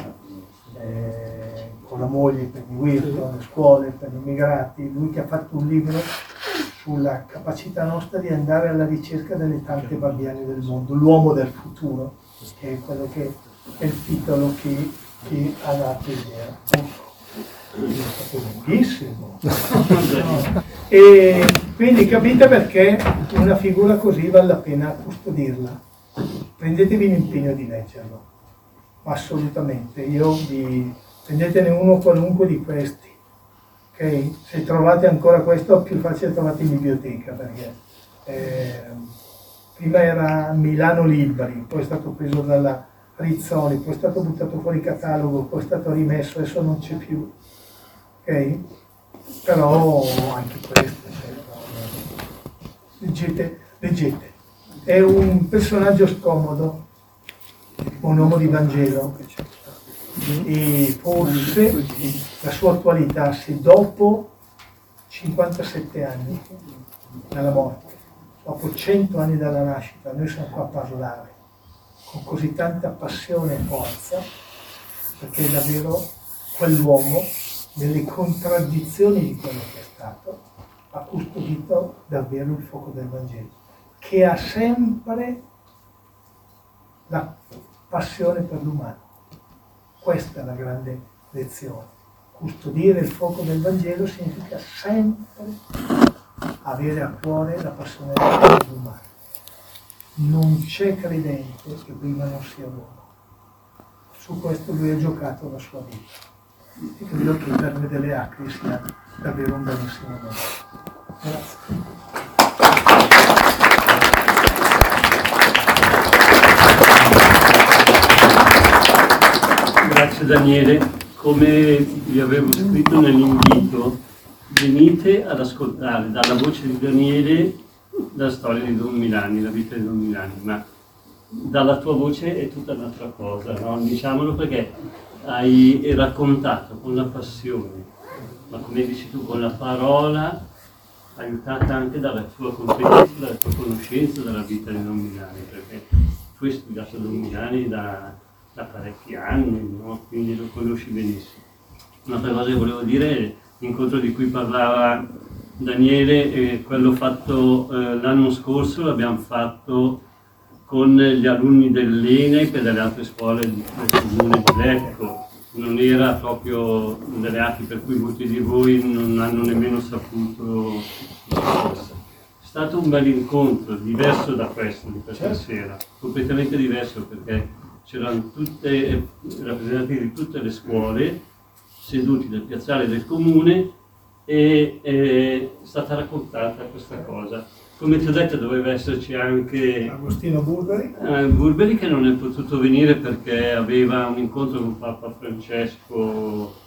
eh, con la moglie per i Wilton, le scuole per gli immigrati, lui che ha fatto un libro sulla capacità nostra di andare alla ricerca delle tante Barbiane del mondo, l'uomo del futuro, che è quello che è il titolo che, che ha dato idea. È stato lunghissimo. No. E, Quindi capite perché una figura così vale la pena custodirla. Prendetevi l'impegno di leggerlo, assolutamente. Io vi prendetene uno qualunque di questi, ok? Se trovate ancora questo, più facile trovate in biblioteca, perché eh, prima era Milano Libri, poi è stato preso dalla Rizzoli, poi è stato buttato fuori catalogo, poi è stato rimesso, adesso non c'è più, ok? Però anche questo, cioè, leggete, leggete. È un personaggio scomodo, un uomo di Vangelo, e forse la sua attualità, se dopo cinquantasette anni dalla morte, dopo cento anni dalla nascita, noi siamo qua a parlare con così tanta passione e forza, perché è davvero quell'uomo, nelle contraddizioni di quello che è stato, ha custodito davvero il fuoco del Vangelo, che ha sempre la passione per l'umano. Questa è la grande lezione. Custodire il fuoco del Vangelo significa sempre avere a cuore la passione per l'umano. Non c'è credente che prima non sia uomo. Su questo lui ha giocato la sua vita. E credo che il Verme delle Acri sia davvero un bellissimo nome. Grazie. Grazie Daniele, come vi avevo scritto nell'invito, venite ad ascoltare dalla voce di Daniele la storia di Don Milani, la vita di Don Milani, ma dalla tua voce è tutta un'altra cosa, no? Diciamolo, perché hai raccontato con la passione, ma come dici tu, con la parola, aiutata anche dalla tua competenza, dalla tua conoscenza della vita di Don Milani, perché tu hai studiato Don Milani da, da parecchi anni, no? Quindi lo conosci benissimo. Un'altra cosa che volevo dire, l'incontro di cui parlava Daniele, è quello fatto eh, l'anno scorso, l'abbiamo fatto con gli alunni dell'E N E P e delle altre scuole del comune di Lecco. Non era proprio delle arti per cui molti di voi non hanno nemmeno saputo cosa. È stato un bel incontro, diverso da questo di questa sera, completamente diverso, perché c'erano tutte rappresentanti di tutte le scuole seduti nel piazzale del comune e è stata raccontata questa cosa. Come ti ho detto, doveva esserci anche Agostino Burberi. eh, Burberi, che non è potuto venire perché aveva un incontro con Papa Francesco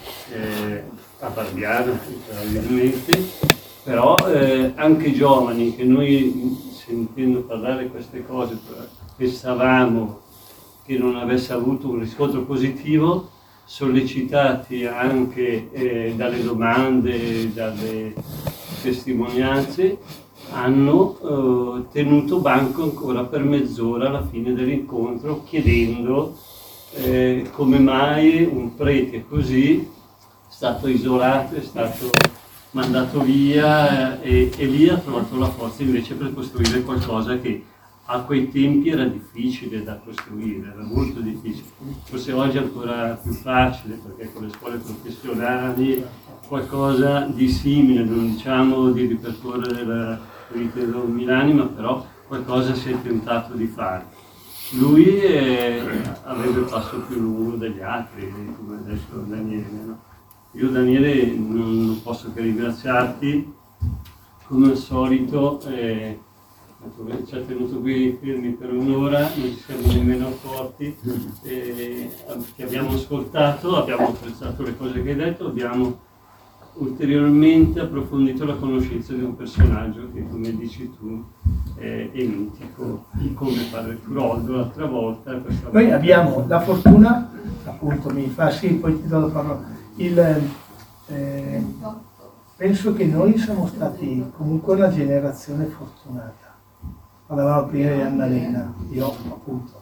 eh, a Barbiano, probabilmente, però eh, anche i giovani che noi, sentendo parlare queste cose, pensavamo che non avesse avuto un riscontro positivo, sollecitati anche eh, dalle domande, dalle testimonianze, hanno eh, tenuto banco ancora per mezz'ora alla fine dell'incontro, chiedendo eh, come mai un prete così è stato isolato, è stato mandato via eh, e, e lì ha trovato la forza invece per costruire qualcosa che a quei tempi era difficile da costruire, era molto difficile. Forse oggi è ancora più facile, perché con le scuole professionali qualcosa di simile, non diciamo di ripercorrere la vita di Don Milani, ma però qualcosa si è tentato di fare. Lui eh, aveva il passo più lungo degli altri, come ha detto Daniele. No? Io Daniele non, non posso che ringraziarti, come al solito. Eh, ci ha tenuto qui fermi per un'ora, non ci siamo nemmeno accorti, eh, ti abbiamo ascoltato, abbiamo apprezzato le cose che hai detto, abbiamo ulteriormente approfondito la conoscenza di un personaggio che, come dici tu, è, è mitico, come Padre Turoldo l'altra volta. Noi abbiamo la fortuna, appunto mi fa sì, poi ti do la parola, il, eh, penso che noi siamo stati comunque una generazione fortunata. Parlavamo prima di Annalena, io appunto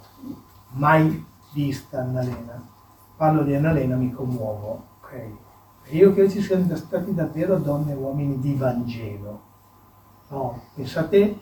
mai vista Annalena, parlo di Annalena, mi commuovo, ok? Io credo ci siano stati davvero donne e uomini di Vangelo, no? Pensate,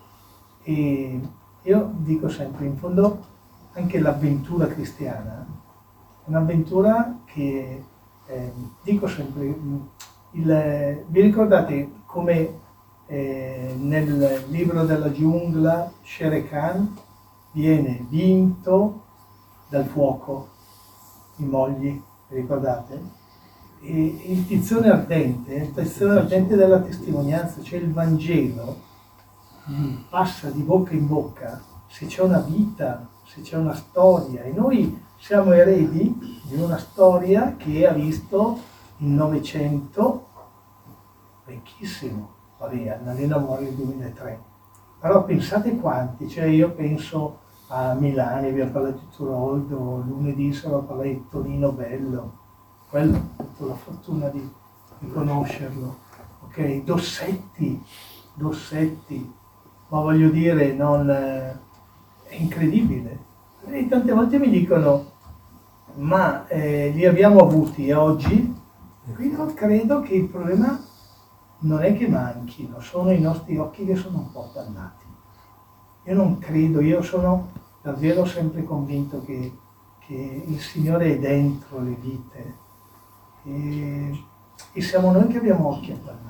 e io dico sempre, in fondo anche l'avventura cristiana è un'avventura che, eh, dico sempre, il, vi ricordate come eh, nel libro della giungla Shere Khan viene vinto dal fuoco, i mogli, ricordate? E il tizzone ardente, il tizzone ardente della testimonianza, cioè il Vangelo passa di bocca in bocca se c'è una vita, se c'è una storia, e noi siamo eredi di una storia che ha visto il Novecento vecchissimo, vabbè, Annalena muore nel duemilatré, però pensate quanti, cioè io penso a Milano, abbiamo parlato di Turoldo, lunedì sarò a parlare di Tonino Bello, quello ho avuto la fortuna di, di conoscerlo, ok? Dossetti, Dossetti, ma voglio dire, non, eh, è incredibile. E tante volte mi dicono, ma eh, li abbiamo avuti oggi? Io credo che il problema non è che manchino, sono i nostri occhi che sono un po' appannati. Io non credo, io sono davvero sempre convinto che, che il Signore è dentro le vite e, e siamo noi che abbiamo occhi appannati.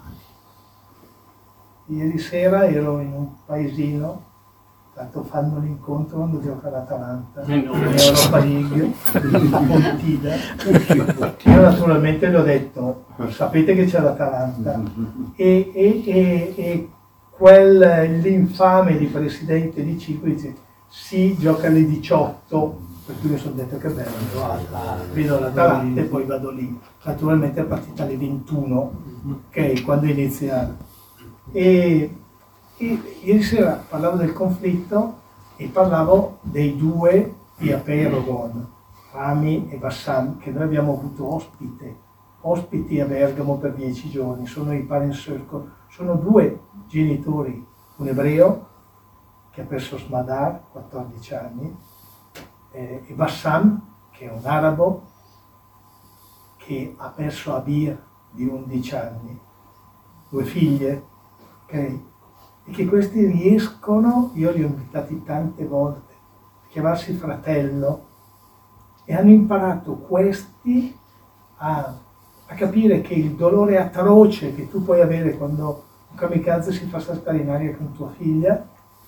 Ieri sera ero in un paesino, tanto fanno l'incontro quando gioca l'Atalanta, in Europa League, a Pontida. Io naturalmente le ho detto, sapete che c'è l'Atalanta, e, e, e, e quel, l'infame di presidente di Cipro dice, sì, gioca alle diciotto, per cui mi sono detto che bello, vedo l'Atalanta e poi vado lì. Naturalmente è partita alle ventuno, ok, quando inizia. E, e ieri sera parlavo del conflitto e parlavo dei due di Aperogon, Rami e Bassam, che noi abbiamo avuto ospite, ospiti a Bergamo per dieci giorni, sono i Parent Circle, sono due genitori, un ebreo che ha perso Smadar, quattordici anni, eh, e Bassam, che è un arabo, che ha perso Abir di undici anni, due figlie, ok? E che questi riescono, io li ho invitati tante volte, a chiamarsi fratello, e hanno imparato questi a, a capire che il dolore atroce che tu puoi avere quando un kamikaze si fa saltare in aria con tua figlia,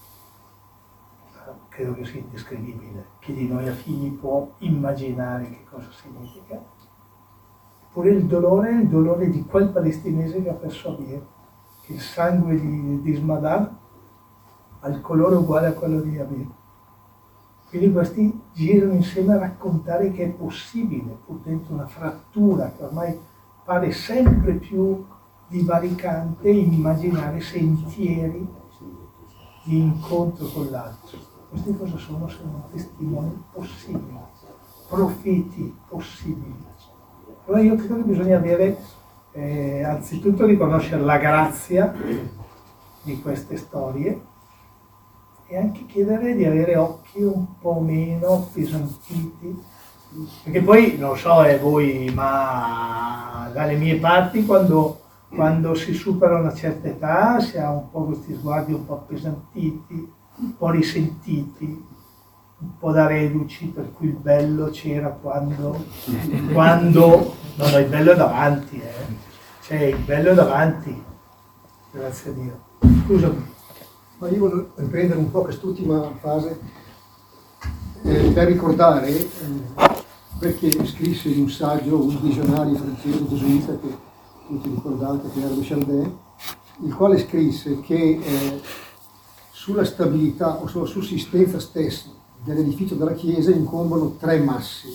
credo che sia indescrivibile. Chi di noi ha figli può immaginare che cosa significa. Eppure il dolore è il dolore di quel palestinese che ha perso Abir, che il sangue di, di Smadar ha il colore uguale a quello di Abir. Quindi questi girano insieme a raccontare che è possibile, pur dentro una frattura che ormai pare sempre più divaricante, immaginare sentieri di incontro con l'altro. Questi cosa sono? Sono testimoni possibili, profeti possibili. Allora io credo che bisogna avere, eh, anzitutto riconoscere la grazia di queste storie e anche chiedere di avere occhi un po' meno appesantiti, perché poi, non so eh, voi, ma dalle mie parti quando, quando si supera una certa età si ha un po' questi sguardi un po' appesantiti, un po' risentiti, un po' da reduci, per cui il bello c'era quando, quando no, no, il bello è davanti, eh. Cioè il bello è davanti, grazie a Dio. Scusami. Ma io voglio riprendere un po' quest'ultima fase eh, per ricordare eh, perché scrisse in un saggio un visionario francese gesuita che tutti ricordate, Pierre de Chardin, il quale scrisse che eh, sulla stabilità o sulla sussistenza stessa dell'edificio della Chiesa incombono tre massi,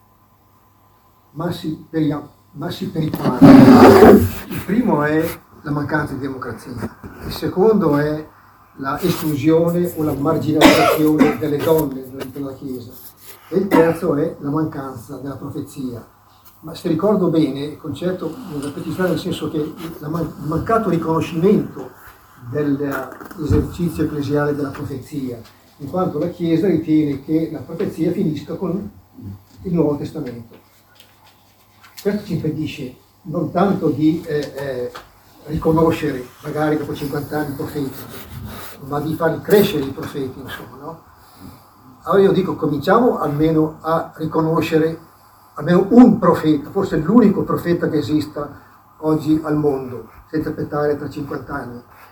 massi, peri, massi pericoli. Il primo è la mancanza di democrazia, il secondo è la esclusione o la marginalizzazione delle donne della Chiesa e il terzo è la mancanza della profezia. Ma se ricordo bene, il concetto da petizione nel senso che il mancato riconoscimento dell'esercizio ecclesiale della profezia, in quanto la Chiesa ritiene che la profezia finisca con il Nuovo Testamento. Questo ci impedisce non tanto di eh, eh, riconoscere, magari dopo cinquanta anni, i profeti, ma di farli crescere i profeti, insomma, no? Allora io dico, cominciamo almeno a riconoscere almeno un profeta, forse l'unico profeta che esista oggi al mondo, senza aspettare tra cinquanta anni.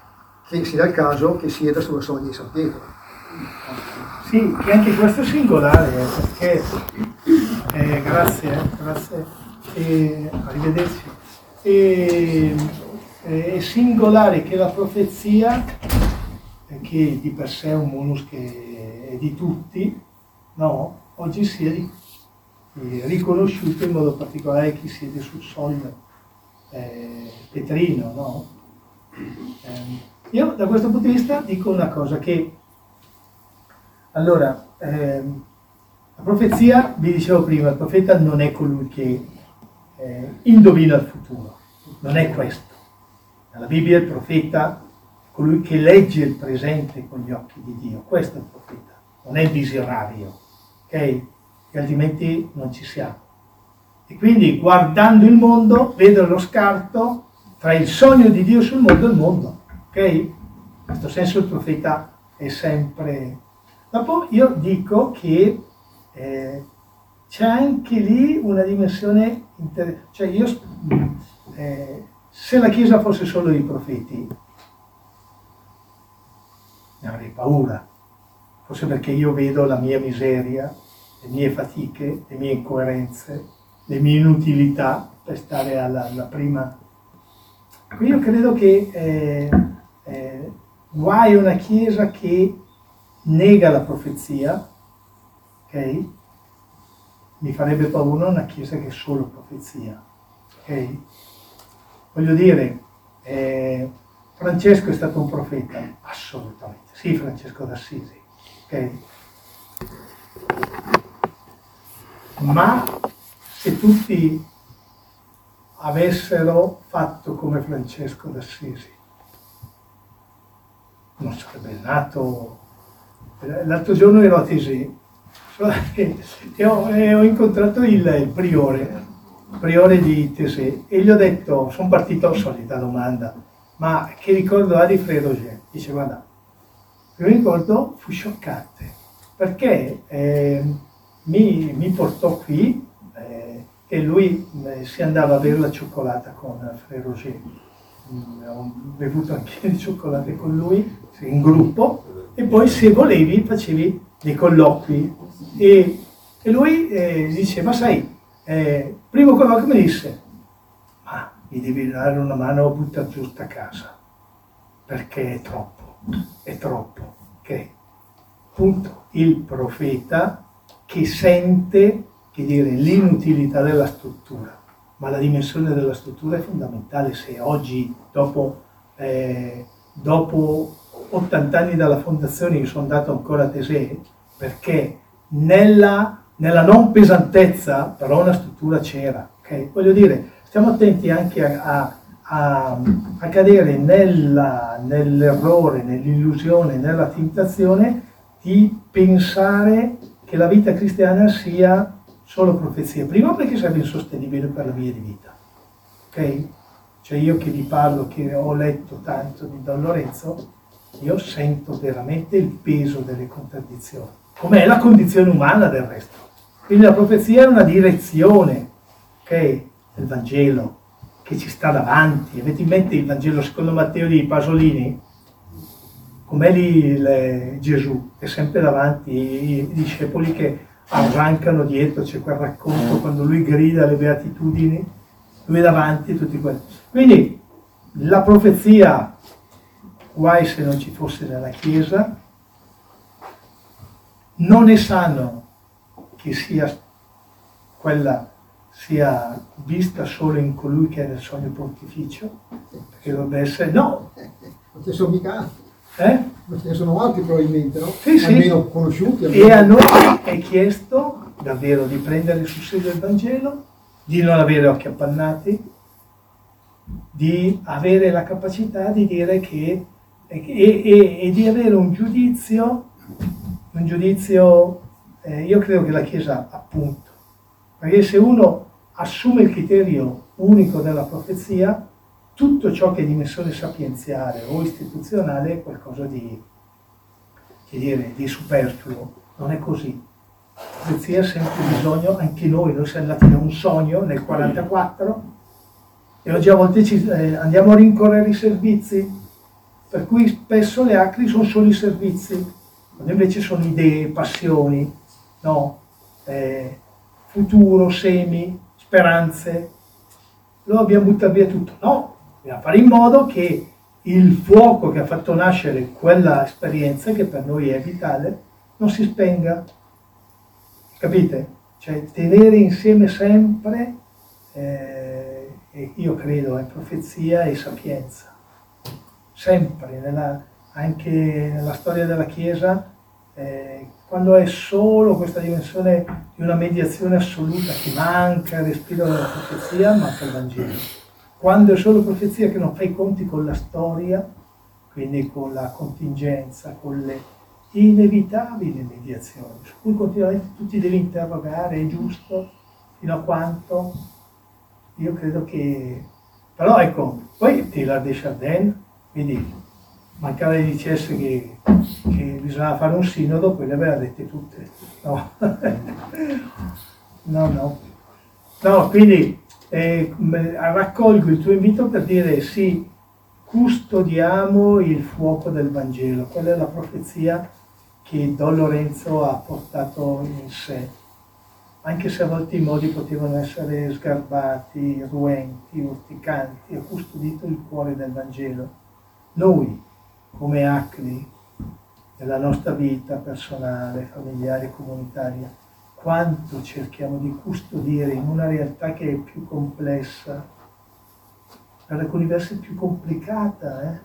che sia il caso che sieda sulla soglia di San Pietro. Sì, che anche questo è singolare, eh, perché, eh, grazie, eh, grazie, e arrivederci. E, eh, è singolare che la profezia, eh, che di per sé è un munus che è di tutti, no? Oggi sia di, eh, riconosciuto in modo particolare chi siede sul soglio eh, petrino, no? Eh, io da questo punto di vista dico una cosa, che allora ehm, la profezia, vi dicevo prima, il profeta non è colui che eh, indovina il futuro, non è questo. Nella Bibbia il profeta è colui che legge il presente con gli occhi di Dio, questo è il profeta, non è il visionario, ok? Che altrimenti non ci siamo. E quindi guardando il mondo vedo lo scarto tra il sogno di Dio sul mondo e il mondo. Ok? In questo senso il profeta è sempre... Dopo io dico che eh, c'è anche lì una dimensione interessante. Cioè io, eh, se la Chiesa fosse solo dei profeti, ne avrei paura. Forse perché io vedo la mia miseria, le mie fatiche, le mie incoerenze, le mie inutilità, per stare alla, alla prima... Io credo che... Eh, Eh, guai una chiesa che nega la profezia, ok? Mi farebbe paura una chiesa che è solo profezia, ok? Voglio dire, eh, Francesco è stato un profeta? Assolutamente, sì, Francesco d'Assisi, ok? Ma se tutti avessero fatto come Francesco d'Assisi, non sarebbe nato. L'altro giorno ero a Tesè e ho, e ho incontrato il, il priore, il priore di Tesè, e gli ho detto, sono partito, solita domanda, ma che ricordo ha di Frère Roger? Dice, guarda, il mio ricordo fu scioccante, perché eh, mi, mi portò qui eh, e lui eh, si andava a bere la cioccolata con Frère Roger. Ho bevuto anche le cioccolate con lui in gruppo, e poi se volevi facevi dei colloqui, e, e lui eh, diceva, sai, eh, primo colloquio mi disse, ma mi devi dare una mano a buttare giù sta casa, perché è troppo, è troppo, ok? Punto. Il profeta che sente, che dire, l'inutilità della struttura, ma la dimensione della struttura è fondamentale. Se oggi, dopo, eh, dopo ottanta anni dalla fondazione, io sono andato ancora a Tesè, perché nella, nella non pesantezza però una struttura c'era. Okay? Voglio dire, stiamo attenti anche a, a, a cadere nella, nell'errore, nell'illusione, nella tentazione di pensare che la vita cristiana sia solo profezia, prima perché sarebbe insostenibile per la via di vita, ok? Cioè io che vi parlo, che ho letto tanto di Don Lorenzo, io sento veramente il peso delle contraddizioni, com'è la condizione umana del resto. Quindi la profezia è una direzione, ok? Del Vangelo, che ci sta davanti. Avete in mente il Vangelo secondo Matteo di Pasolini? Com'è lì il, Gesù, è sempre davanti, i, i discepoli che arrancano dietro, c'è quel racconto quando lui grida le beatitudini, lui è davanti, tutti quelli. Quindi la profezia, guai se non ci fosse nella Chiesa, non è sano che sia quella sia vista solo in colui che è nel sogno pontificio, perché dovrebbe essere, no! Non ci sono mica altri. Eh? Ma ce ne sono altri probabilmente, no? Sì, sì. Almeno conosciuti. Almeno... E a noi è chiesto davvero di prendere sul serio il Vangelo, di non avere occhi appannati, di avere la capacità di dire che e, e, e di avere un giudizio, un giudizio, eh, io credo che la Chiesa, appunto, perché se uno assume il criterio unico della profezia, tutto ciò che è dimensione sapienziale o istituzionale è qualcosa di, che dire, di superfluo. Non è così. La profezia ha sempre bisogno, anche noi, noi siamo andati da un sogno nel quarantaquattro e oggi a volte ci, eh, andiamo a rincorrere i servizi per cui spesso le acri sono solo i servizi, quando invece sono idee, passioni, no? eh, futuro, semi, speranze. Lo abbiamo buttato via tutto. No, dobbiamo fare in modo che il fuoco che ha fatto nascere quella esperienza, che per noi è vitale, non si spenga. Capite? Cioè tenere insieme sempre, eh, e io credo, è profezia e sapienza. Sempre, nella, anche nella storia della Chiesa, eh, quando è solo questa dimensione di una mediazione assoluta che manca il respiro della profezia, manca il Vangelo. Quando è solo profezia che non fa i conti con la storia, quindi con la contingenza, con le inevitabili mediazioni, su cui continuamente tu ti devi interrogare, è giusto, fino a quanto? Io credo che... Però ecco, poi Teilhard de Chardin, quindi mancava che dicesse che, che bisognava fare un sinodo, poi le aveva dette tutte. No, no, no. No, quindi eh, raccolgo il tuo invito per dire sì, custodiamo il fuoco del Vangelo. Quella è la profezia che Don Lorenzo ha portato in sé, anche se a volte i modi potevano essere sgarbati, ruenti, urticanti. Ha custodito il cuore del Vangelo. Noi, come acri della nostra vita personale, familiare, comunitaria, quanto cerchiamo di custodire in una realtà che è più complessa, per alcuni versi più complicata, eh?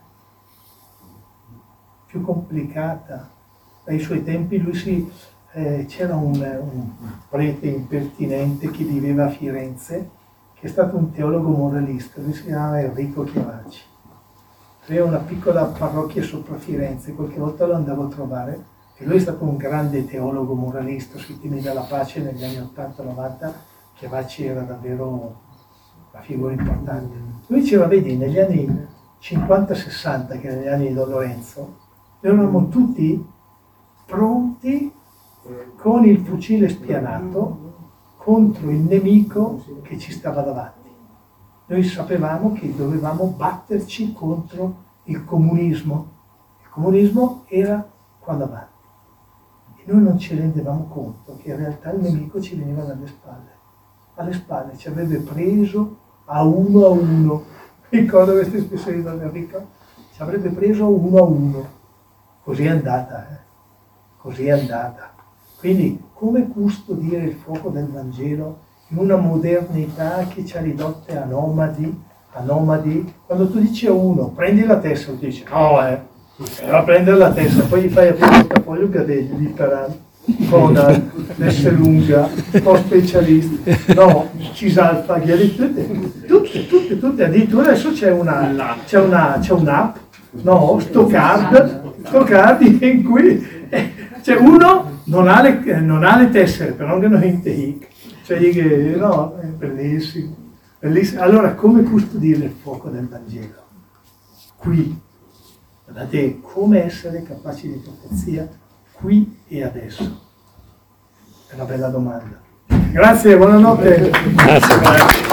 più complicata. Ai suoi tempi lui si, eh, c'era un, un prete impertinente che viveva a Firenze, che è stato un teologo moralista, lui si chiamava Enrico Chiavacci. Aveva una piccola parrocchia sopra Firenze, qualche volta lo andavo a trovare, e lui è stato un grande teologo moralista sui temi della pace negli anni ottanta novanta. Chiavacci era davvero una figura importante. Lui diceva, vedi, negli anni cinquanta sessanta, che negli anni di Don Lorenzo, eravamo tutti pronti con il fucile spianato contro il nemico che ci stava davanti. Noi sapevamo che dovevamo batterci contro il comunismo. Il comunismo era qua davanti. E noi non ci rendevamo conto che in realtà il nemico ci veniva dalle spalle. Alle spalle ci avrebbe preso a uno a uno. Ricordo questa espressione di Don Enrico? Ci avrebbe preso uno a uno. Così è andata, eh? Così è andata. Quindi come custodire il fuoco del Vangelo in una modernità che ci ha ridotte a nomadi, a nomadi? Quando tu dici a uno, prendi la testa, tu dici, no eh, va a prendere la testa, poi gli fai aprire il portafoglio, Gadelli, Liperan, Conan, Nesselunga, po' specialisti, no, Cisalfa, tutte, tutte, tutte, tutte, addirittura adesso c'è una, c'è una, c'è un'app, no, Stoccard, Stoccard in cui cioè uno non ha le, non ha le tessere, però che non è in take. Cioè, che, no, è bellissimo, bellissimo. Allora, come custodire il fuoco del Vangelo? Qui, guardate, come essere capaci di profezia qui e adesso? È una bella domanda. Grazie, buonanotte. Grazie.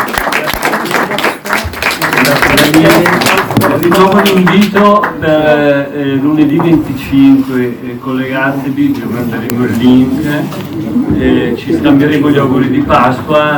Rinnovo l'invito per eh, lunedì venticinque, eh, collegatevi, vi manderemo il link, eh, ci scambieremo gli auguri di Pasqua.